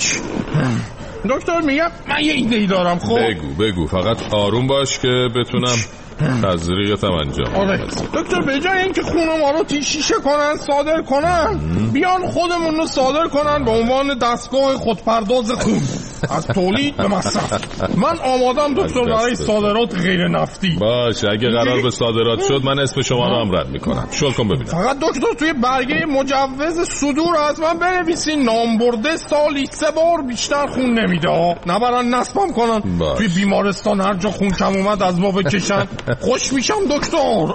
دکتر میگم من یه ایده دارم. خب بگو فقط آروم باش که بتونم تزریقتم انجام. آره دکتر به جای اینکه خون ما رو تیشیشه کنن صادر کنن، بیان خودمون رو صادر کنن به عنوان دستگاه خودپرداز خون از تولید به مصرف. من آمادم دکتر برای صادرات غیر نفتی. باشه اگه قرار به صادرات شد من اسم شما رو هم رد میکنم. شل کن ببینم. فقط دکتر توی برگه مجوز صدور از من بنویسین نامبرده سالی 3 بار بیشتر خون نمیده. نبرن نصبم کنن. توی بیمارستان هر جا خون کم اومد از ما بکشن. خوش میشم دکتر.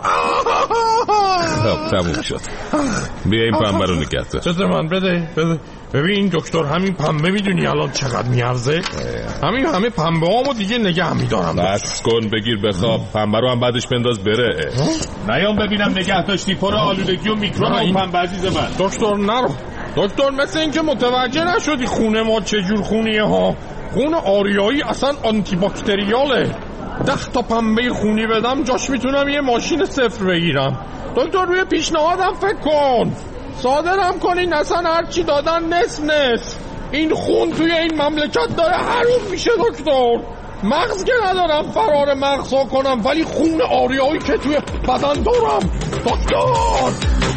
تموم شد. بیا این پنبه رو نگه دار. چطور من بده. ببین دکتر همین پنبه میدونی الان چقدر میارزه؟ همه پنبه هامو دیگه نگه میدارم. بس کن بگیر بخواب. پنبه رو هم بعدش بنداز بره. نیام ببینم نگه داشتی پر آلودگی و میکروب اون پنبه عزیز من. دکتر نرو. دکتر مثل این که متوجه نشدی خون ما چجور خونیه ها. خون آریایی اصلا آنتی باکتریاله. 10 تا پنبه خونی بدم جاش میتونم یه ماشین صفر بگیرم. دکتر روی پیشنهادم فکر کن. صادرم کنین اصلا هرچی دادن نصف. این خون توی این مملکت داره حروم میشه دکتر. مغز که ندارم فرار مغزها کنم، ولی خون آریایی که توی بدن دارم دکتر.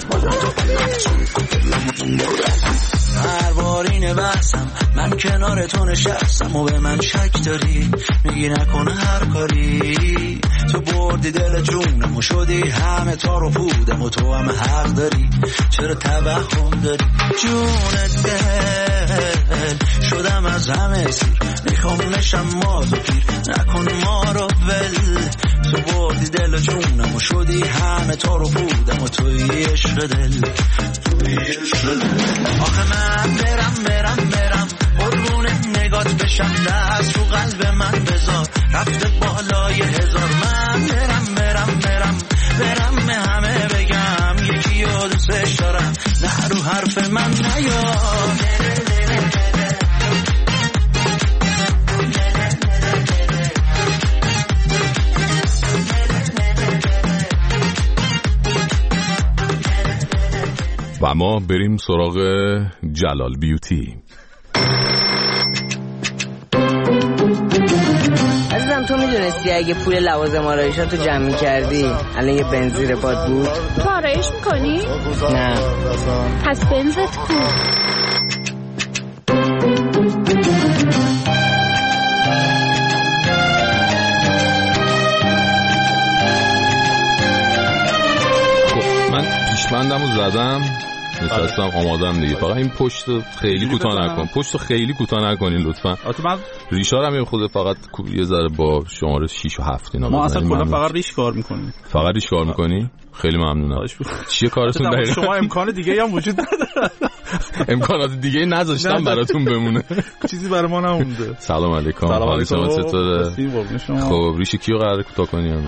هر بار اینه بحثم من کنار تو نشستم و به من شک داری. میگی نکنه هر کاری. تو بردی دل جونم و شدی همه تار و پودم و تو هم حق داری. چرا توهم داری جون دل شدم از همه سیر. میخوام نشم ماز و پیر نکن ما رو ول. تو بردی دل جونم و شدی همه تار و پودم و توی عشق دل. آخه من برم قربون نگات بشم. دست رو قلب من بذار رفته بالای 1000. من برم به همه بگم یکی رو دوستش دارم. نه رو حرف من نیا. و ما بریم سراغ جلال بیوتی. عزیزم تو میدونستی اگه پول لوازم آرایشات رو جمع می‌کردی الان یه بنز زیر پات بود؟ تو آرایش می‌کنی؟ نه. پس بنزت کو؟ من پیشمندم رو زدم نشستم آمادم دیگه. فقط این پشت خیلی کوتاه نکن. پشت خیلی کوتاه نکنین لطفا. ریشارم یه خود فقط یه ذره با شماره 6 و 7 اینا. ما اصلا کلا فقط ریش کار میکنیم. فقط ریش کار میکنی؟ خیلی ممنونم. چیه کارتون دقیقاً؟ شما امکان دیگه هم وجود نداره. امکانات دیگه نذاشتم براتون بمونه. چیزی برای ما نمونده. سلام علیکم. حال شما چطوره؟ خب ریش کیو قراره کوتاه کنیم؟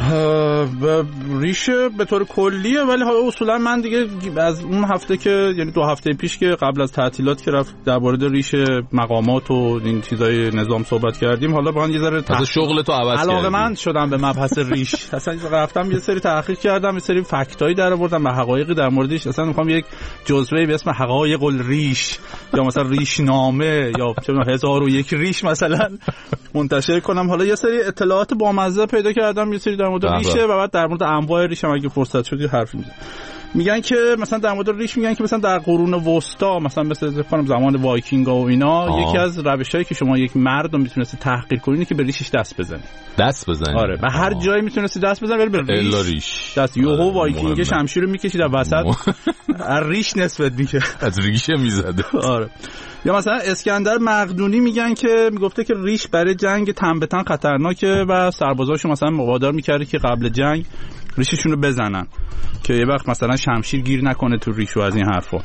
ریش به طور کلیه، ولی حالا اصولا من دیگه از اون هفته که یعنی 2 هفته پیش که قبل از تعطیلات که رفت در مورد ریش مقامات و این چیزای نظام صحبت کردیم، حالا با یه ذره شغلتو عوض کردم. علاقه‌مند شدم به مبحث ریش. اصلا رفتم یه سری تحقیق کردم، یه سری فکتایی در آوردم و حقایقی در موردش. اصلا میخوام یک جزوه به اسم حقایق الریش یا مثلا ریش نامه یا 1001 ریش مثلا منتشر کنم. حالا یه سری اطلاعات بامزه پیدا کردم، یه سری در مورد ریشه و بعد در مورد انواع ریش هم اگه فرصت شد حرف میزنم. میگن که مثلا در مورد ریش میگن که مثلا در قرون وسطا مثلا مثل زمان وایکینگ و اینا یکی از روشایی که شما یک مرد رو میتونستی تحقیر کنی اینه که به ریشش دست بزنی. آره به هر جایی میتونستی دست بزنی ولی به ریش دست یوهو وایکینگ شمشیر رو میکشید در وسط از ریش نسبت میشه، از ریشه میزده. آره. یا مثلا اسکندر مقدونی میگن که میگفته که ریش برای جنگ تن به تن خطرناکه و سربازاشو مثلا وادار میکرده که قبل جنگ ریششون رو بزنن که یه وقت مثلا شمشیر گیر نکنه تو ریش و از این حرفا.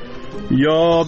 یا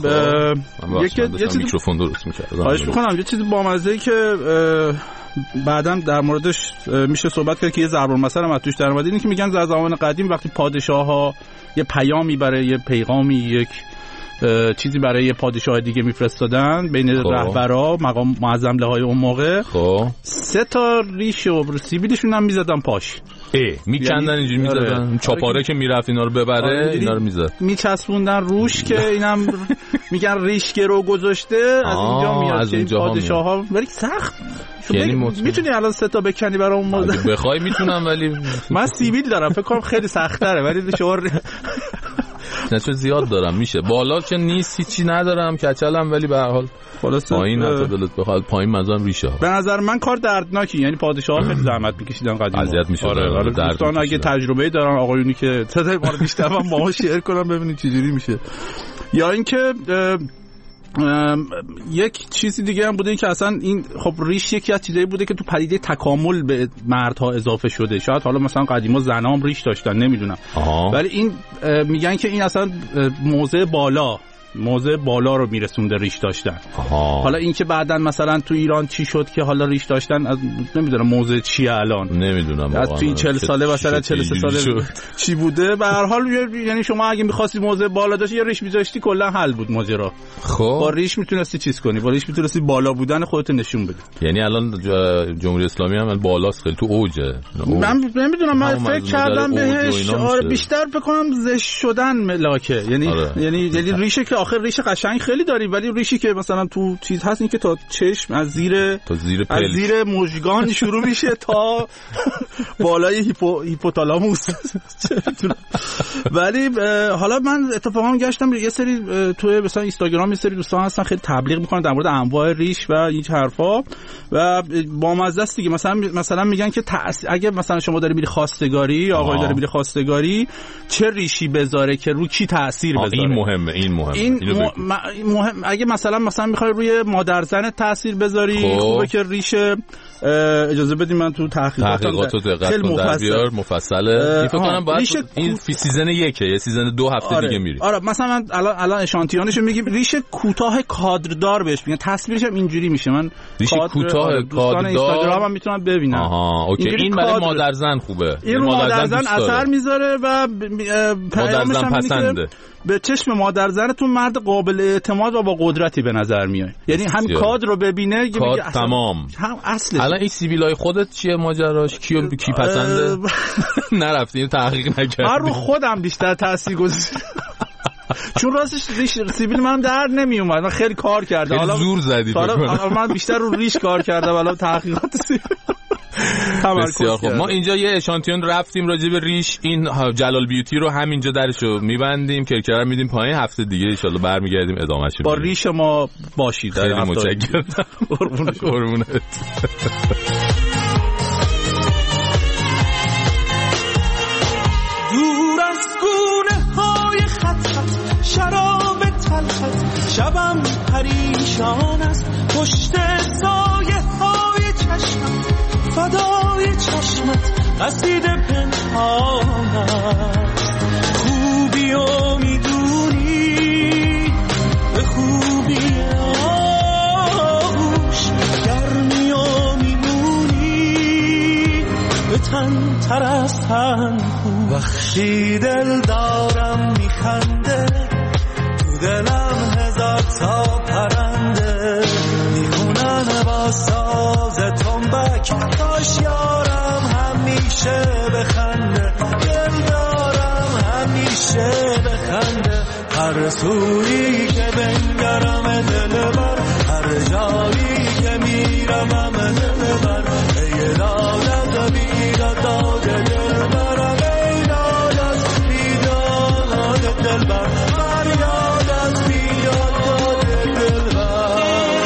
یه چیز میکروفون درست می‌کردم. خواهش می‌کنم یه چیز بامزه‌ای که بعداً در موردش میشه صحبت کرد که یه ضرب المثل هم توش در اومده، اینه که میگن در زمان قدیم وقتی پادشاه‌ها یه پیامی برای یه پیغامی یک چیزی برای یه پادشاه دیگه میفرستادن بین رهبرا مقام معظم لهای اون موقع، 3 تا ریش و سیبیلشون هم میزدن پاش. میکندن اینجوری میزدن چاپاره که میرفت اینا رو ببره اینا رو میزد میچسبوندن روش که اینم میگن ریشگه رو گذاشته از اینجا میاد که این پادشاه ها. ولی سخت یعنی میتونی الان 3 تا بکنی برای اون موقع بخوای میتونم، ولی من سیبیل دارم فکر کنم خیلی سخت تره، ولی شعور نه چون زیاد دارم میشه. بالا که نیست هیچی ندارم کچلم، ولی به هر حال پایین حتی دلت بخواد پایین مزام ریشه ها. به نظر من کار دردناکی، یعنی پادشاه‌ها خیلی زحمت میکشیدن قدیم، اذیت میشدن. دوستان اگه تجربه‌ای دارن آقایونی که صدای ما رو میشنون با ما شیر کنن ببینید چه جوری میشه. یا اینکه یک چیزی دیگه هم بوده این که اصلا این خب ریش یکی از چیزایی بوده که تو پدیده تکامل به مردها اضافه شده. شاید حالا مثلا قدیما زنام ریش داشتن نمیدونم، ولی این میگن که این اصلا موضع بالا رو میرسونده ریش داشتن. حالا این که بعدن مثلا تو ایران چی شد که حالا ریش داشتن نمیدونم موضع چیه الان، نمیدونم از تو این 40 ساله مثلا 43 ساله چی بوده. به هر حال یعنی شما اگه می‌خواستی موضع بالا داشتی یا ریش می‌ذاشتی کلا حل بود ماجرا. خب با ریش میتونستی چیز کنی، با ریش میتونستی بالا بودن خودت نشون بدی. یعنی الان جمهوری اسلامی هم بالاست، خیلی تو اوجه. من نمیدونم، من فکر کردم بهش آره بیشتر فکر کنم زشت شدن ملاکه. یعنی ریشه که آخر ریش قشنگ خیلی داریم، ولی ریشی که مثلا تو چیز هست این که تا چشم از زیر مژگان شروع میشه تا بالای هیپوتالاموس. ولی حالا من اتفاقا گشتم یه سری تو مثلا اینستاگرام یه سری دوستان هستن خیلی تبلیغ میکنن در مورد انواع ریش و این حرفا و با مزه است دیگه. مثلا میگن که اگه مثلا شما داری میری خواستگاری، آقای داره میری خواستگاری، چه ریشی بذاره که رو کی تاثیر بذاره. این مهمه. اگه مثلا میخوای روی مادرزن تاثیر بذاری خوبه که ریش اجازه بدید من تو تحقیقاتو دقت کن مفصله. فکر کنم باید این سیزن 1 یا سیزن 2 هفته دیگه میری. آره مثلا الان اشانتیونشو میگیم ریش کوتاه کادردار بهش میگن، تصویرش هم اینجوری میشه. من ریش کوتاه کادردار اینستاگرام هم میتونم ببینم. اوکی این برای مادرزن خوبه. این مادرزن اثر میذاره و مادرزن پسنده. به چشم مادرزنتون مرد قابل اعتماد و با قدرتی به نظر میاد. یعنی هم کادر رو ببینه میگه تمام هم اصلش. الان این سیبیلای خودت چیه ماجراش؟ کی پسنده؟ نرفتین تحقیق نکردی؟ من رو خودم بیشتر تاثیر گذاشت چون راستش ریش سیبیل من در نمی اومد. من خیلی کار کردم، حالا زور زدی. من بیشتر رو ریش کار کردم الان تحقیقات سیبیل. بسیار خوب. ما اینجا یه اشانتیون رفتیم راجع به ریش، این جلال بیوتی رو همینجا درشو میبندیم، کرکره میدیم پایین. هفته دیگه ان شاءالله برمیگردیم ادامهش رو با ریش ما باشید. خیلی متشکرم. قربونت. دور از گونه های خط شراب تلخت، شبم پریشان است پشت سایه های چشمت، فدای چشمت قصید پنهانت. خوبی و میدونی تر از تن وحشی دل دارم میخنده تو دلم هزار تا پرنده میخونن با ساز تنبک کاش یارم همیشه بخنده دل دارم همیشه بخنده هر سوی که بنگرم دلبر هر جایی که میرم دلبر ای دادت بیداد دلبرم ای دادت بیداد دلبر فریادت بیداد دلبر.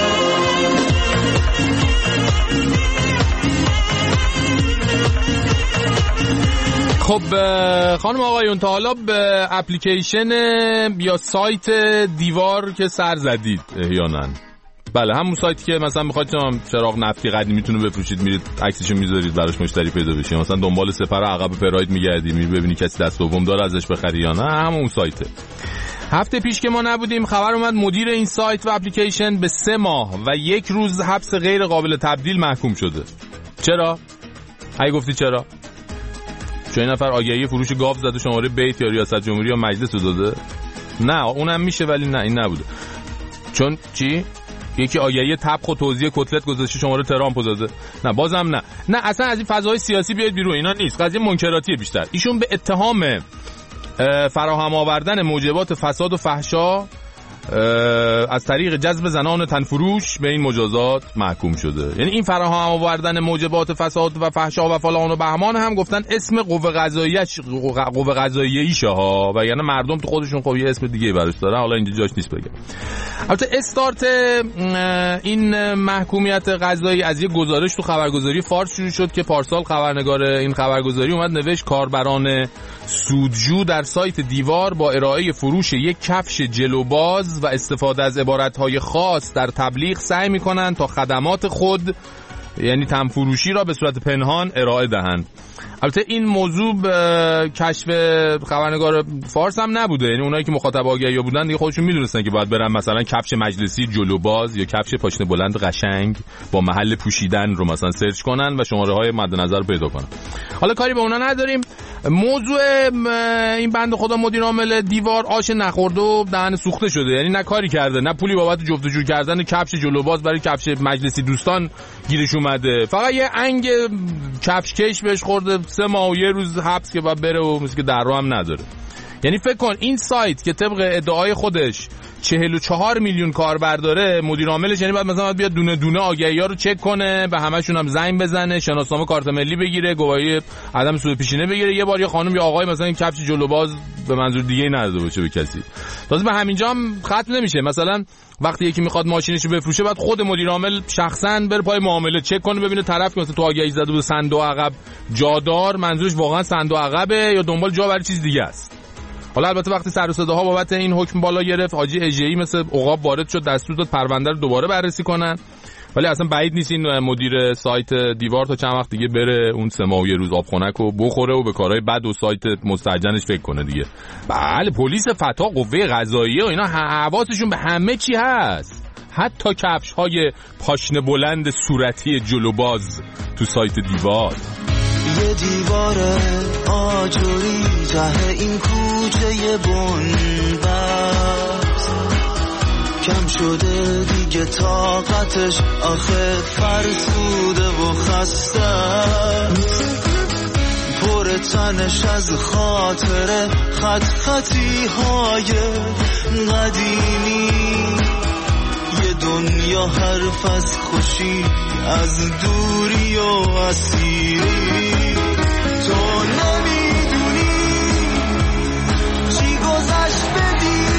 خب خانم آقایون تا حالا به اپلیکیشن یا سایت دیوار که سر زدید احیانا؟ بله همون سایتی که مثلا میخواید چراغ نفتی قدیمیتون رو بفروشید میرید عکسشو میذارید براش مشتری پیدا بشه، مثلا دنبال سپر عقب پراید میگردی میری ببینی کسی دست دوم داره ازش بخری یا نه، همون سایته. هفته پیش که ما نبودیم خبر اومد مدیر این سایت و اپلیکیشن به 3 ماه و 1 روز حبس غیر قابل تبدیل محکوم شده. چرا؟ اگه گفتی چرا؟ چون این نفر آگهی فروش گاو زده شماره بیت یا ریاست جمهوری یا مجلس رو داده؟ نه اونم میشه ولی نه این نبوده. چون چی؟ یکی آگهی طبخ و توزیع کتلت گذاشته شماره ترامپ داده؟ نه بازم نه اصلا از این فضای سیاسی بیاید بیرون، اینا نیست، قضیه منکراتیه بیشتر. ایشون به اتهام فراهم آوردن موجبات فساد و فحشا از طریق جذب زنان تنفروش به این مجازات محکوم شده. یعنی این فراهم آوردن موجبات فساد و فحشا و فلان و بهمان هم گفتن اسم قوه قضاییشه ها، و یعنی مردم تو خودشون خب یه اسم دیگه براش دارن، حالا اینجا جاش نیست بگم. البته استارت این محکومیت قضایی از یه گزارش تو خبرگزاری فارس شروع شد که پارسال خبرنگار این خبرگزاری اومد نوشت کاربران سودجو در سایت دیوار با ارائه فروش یک کفش جلوباز و استفاده از عبارتهای خاص در تبلیغ سعی میکنن تا خدمات خود یعنی تنفروشی را به صورت پنهان ارائه دهند. البته این موضوع کشف خبرنگار فارس هم نبوده، یعنی اونایی که مخاطب آگهی بودن دیگه خودشون میدونستن که باید برن مثلا کفش مجلسی جلوباز یا کفش پاشنه بلند قشنگ با محل پوشیدن رو مثلا سرچ کنن و شماره های مد نظر پیدا کنن. حالا کاری به اونا نداریم. موضوع این بنده خدا مدیر عامل دیوار آش نخورده و دهن سوخته شده، یعنی نه کاری کرده نه پولی بابت جفت و جور کردن کفش جلوباز برای کفش مجلسی دوستان گیرش اومده، فقط یه انگ کفش کش بهش خورده 3 ماه و 1 روز حبس که بعد بره و مثل که در رو هم نداره. یعنی فکر کن این سایت که طبق ادعای خودش 44 میلیون کاربر داره، مدیر عاملش یعنی بعد مثلا بیاد دونه دونه آگهی‌ها رو چک کنه، به همشون هم زنگ بزنه، شناسنامه کارت ملی بگیره، گواهی عدم سود پیشینه بگیره، یه بار یه خانم یا آقای مثلا این کفش جلوباز به منظور دیگه نداده باشه به کسی. تازه به همینجا هم ختم نمیشه، مثلا وقتی یکی میخواد ماشینشو بفروشه بعد خود مدیر عامل شخصا بره پای معامله چک کنه ببینه طرف که مثلا تو آگهی زده بود صندوق عقب جادار منظورش واقعا صندوق عقبه یا دنبال جا برای چیز دیگه است. حالا البته وقتی سر و صداها بابت این حکم بالا گرفت، حاجی اژه‌ای مثل عقاب وارد شد دستور داد پرونده رو دوباره بررسی کنن، ولی اصلا بعید نیست این مدیر سایت دیوار تا چند وقت دیگه بره اون 3 ماه و 1 روز آبخنک رو بخوره و به کارهای بد و سایت مستهجنش فکر کنه دیگه. بله پلیس فتا قوه قضاییه و اینا حواسشون به همه چی هست، حتی کفش های پاشنه بلند صورتی جلوباز تو سایت دیوار. یه دیوار آجوری ته این کوچه بنبست کم شده دیگه طاقتش، آخه فرسوده و خسته پر تنش از خاطره خط خطی های قدیمی، یه دنیا حرف از خوشی از دوری و اسیری. تو نمیدونی چی گذشت به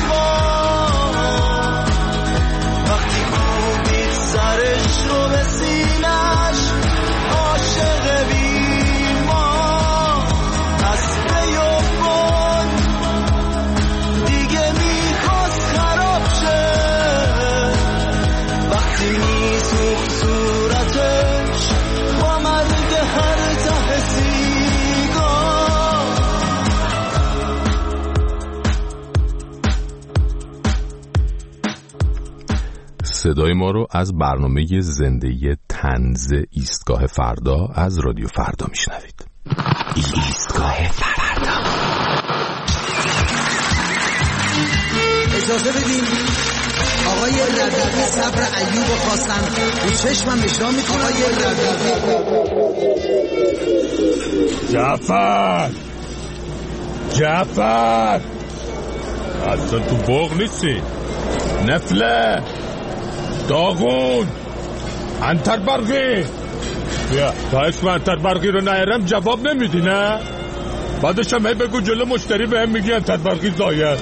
دیوار وقتی کوبید سرش رو به سینش، عاشق بیمار از بیابان دیگه میخواست خراب شه، وقتی میسوخت صورتش با مرگ هر ته سیگار. صدای ما رو از برنامه زنده طنز ایستگاه فردا از رادیو فردا میشنوید. ایستگاه فردا. اجازه بدیم آقای ربیعی صبر ایوب خواستن رو چشمم اجرا میکنه. آقای ربیعی جعفر اصلا تو باغ نیستی. نفله داغون انتر برقی بیا تا اسم انتر برقی رو نهرم جواب نمیدی نه؟ بعدش هم بگو جلو مشتری به هم میگی انتر برقی زاید.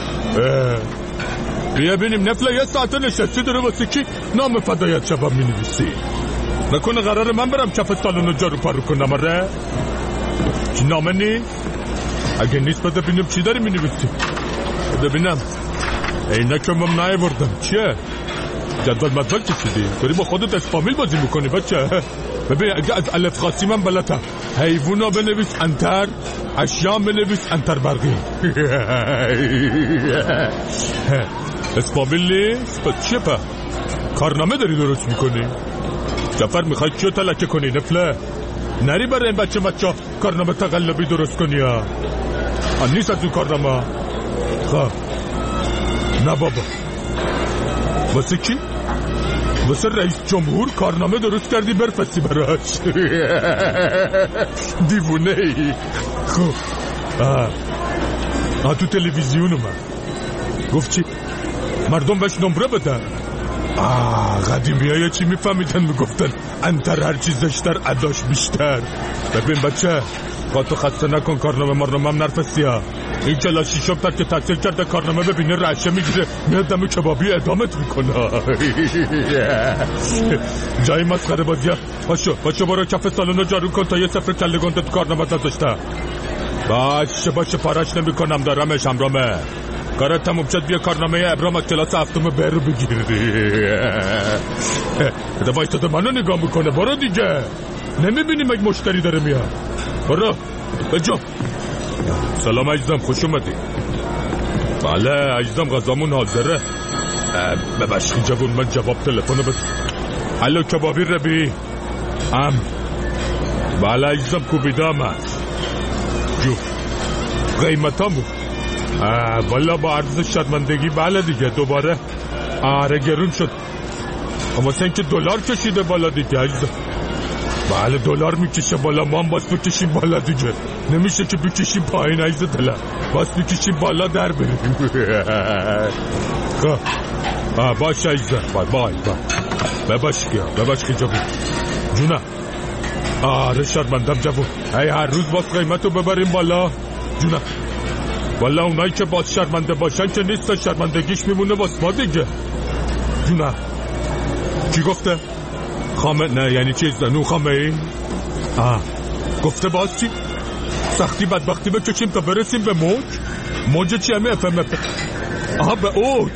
بیا بینیم نفله یه ساعته نشستی داره واسه کی نام فدایت شباب می نویسی؟ نکنه قرار من برم کف سالن رو جارو پارو کنم؟ آره چی نامه نیست؟ اگه نیست بده بینیم چی داری می نویسی؟ بده بینم اینه که من نایه بردم چیه؟ جدول مدول کشیدی؟ داری با خودت اسپامیل بازی میکنی بچه؟ ببین اگه از الف خاصی من بلدم حیوونا بنویس انتر، اشیاء بنویس انتر برقی. اسپامیل نیست؟ پس چیه پا؟ کارنامه داری درست میکنی؟ جعفر میخوای چیو تلکه کنی نفله؟ نری برای این بچه کارنامه تقلبی درست کنی ها؟ نیست از اون کارنامه؟ خب نه بابا واسه کی؟ واسه رئیس جمهور کارنامه درست کردی برفسی براش. دیوونه ای. خب تو تلویزیون من گفت چی؟ مردم بهش نمره بدن. قدیمی ها چی میفهمیدن میگفتن انتر هر چیز زشتر اداش بیشتر. ببین بچه تو خسته نکن کارنامه مرنامه هم نرفستی ها. این کلاشی شب که تحصیل کرده کارنامه ببینه رعشه میگیره میاد دم کبابی ادامت میکنه. جای مسخره بازی ها. پاشو برو کف سالن رو جارو کن تا یه سفر کله گنده تو کارنامه نداشته. باشه پارش نمی کنم دارمش همرامه. کارت تموم شد بیا کارنامه ابرام از کلاس هفتم بر رو بگیری. ده وایستاده منو نگاه میکنه. برو دیگه نمیبینیم اگه مشتری داره میاد. برو بجا. سلام عزیزم خوش اومدی. بله عزیزم غذامون حاضره. ببخشید جوون من جواب تلفن بس. الو کبابی ربی بله عزیزم کوبیدم هست جو قیمتامو والا با عرض شرمندگی بله دیگه دوباره آره گرون شد. اما سن که دلار کشیده بالا دیگه عزیزم. بله دلار میکشه بالا ما هم باز بکشیم بالا دیگه. نمیشه که بکشیم پایین عزیز دلم. باز بکشیم بالا در بریم. باشه عزیزم بای بباش که جوون جونه. آره شرمندم جوون. هر روز باز قیمتو ببریم بالا جونه. والا اونایی که باز شرمنده باشن که نیست شرمندگیش میمونه واسه ما دیگه جونه. کی گفته؟ خامه نه یعنی چیز نو خامه ای؟ گفته باز چی؟ سختی بدبختی بکشیم تا برسیم به موج چی همه افهم به اوج.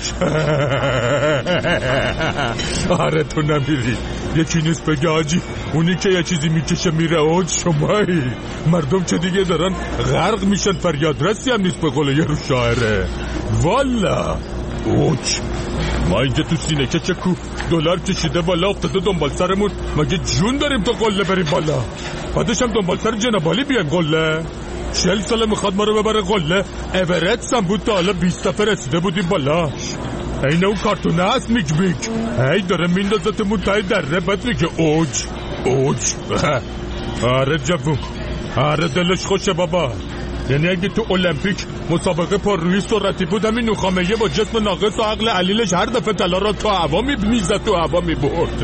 آره تو نمیری. یکی نیست بگه آجی اونی که یه چیزی میکشه میره اوج شمایی. مردم چه دیگه دارن غرق میشن فریاد رسی هم نیست به قول یه رو شاعره. والا اوج ما اینجا تو سینه که چکو دلار کشیده بالا افتاده دنبال سرمون. مگه جون داریم تا قله بریم بالا؟ بعدش هم دنبال سر جنبالی بیایم قله. 40 ساله میخواد ما رو ببره قله. اورست هم بود تا حالا 20 دفعه رسیده بودیم بالاش. اینه اون کارتونه هست میگ هی داره میندازتمون تای دره بعد میگه اوج. آره جوون آره دلش خوشه بابا. یعنی اگه تو المپیک مسابقه پر روی سرعتی بود همین نوخامه‌یه با جسم ناقص و عقل علیلش هر دفعه طلا را تو هوا میزد تو هوا میبرد.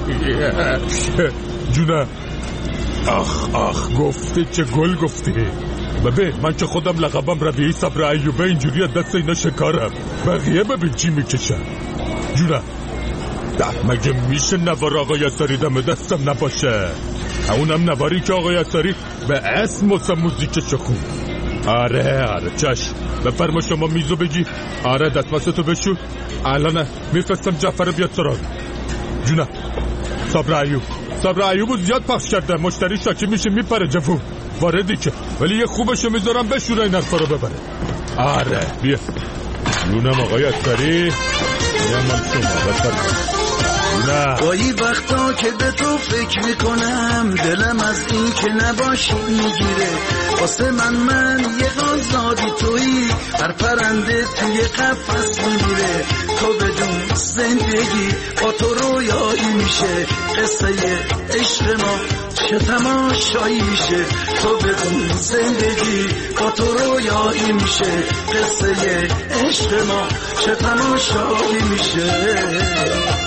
جونه آخ گفته چه گل گفته. ببین من که خودم لقبم ربیعی صبر ایوبه اینجوری از دست اینا شکارم. بقیه ببین چی میکشن جونه. مگه میشه نوار آقای اساری دم دستم نباشه؟ اونم نواری که آقای اساری به اسم واسه موزیکش خون. آره چشم بفرما شما میزو بگی. آره دستمستو بشو. الان میفرستم جعفر بیاد سراغ جونه. صبر ایوب زیاد پخش کرده مشتری شاکی میشه میپره جفو واردی که ولی یه خوبشو میذارم بشوره این حرفا رو ببره. آره بیا جونم آقای اساری. یا من شما بفرما گاهی وقتا که به تو فکر میکنم دلم از این که نباشی میگیره. واسه من یه آزادی تویی، هر پرنده توی قفس میمیره. تو بدون زندگی با تو رویایی میشه، قصه عشق ما چه تماشایی میشه. تو بدون زندگی با تو رویایی میشه، قصه عشق ما چه تماشایی میشه.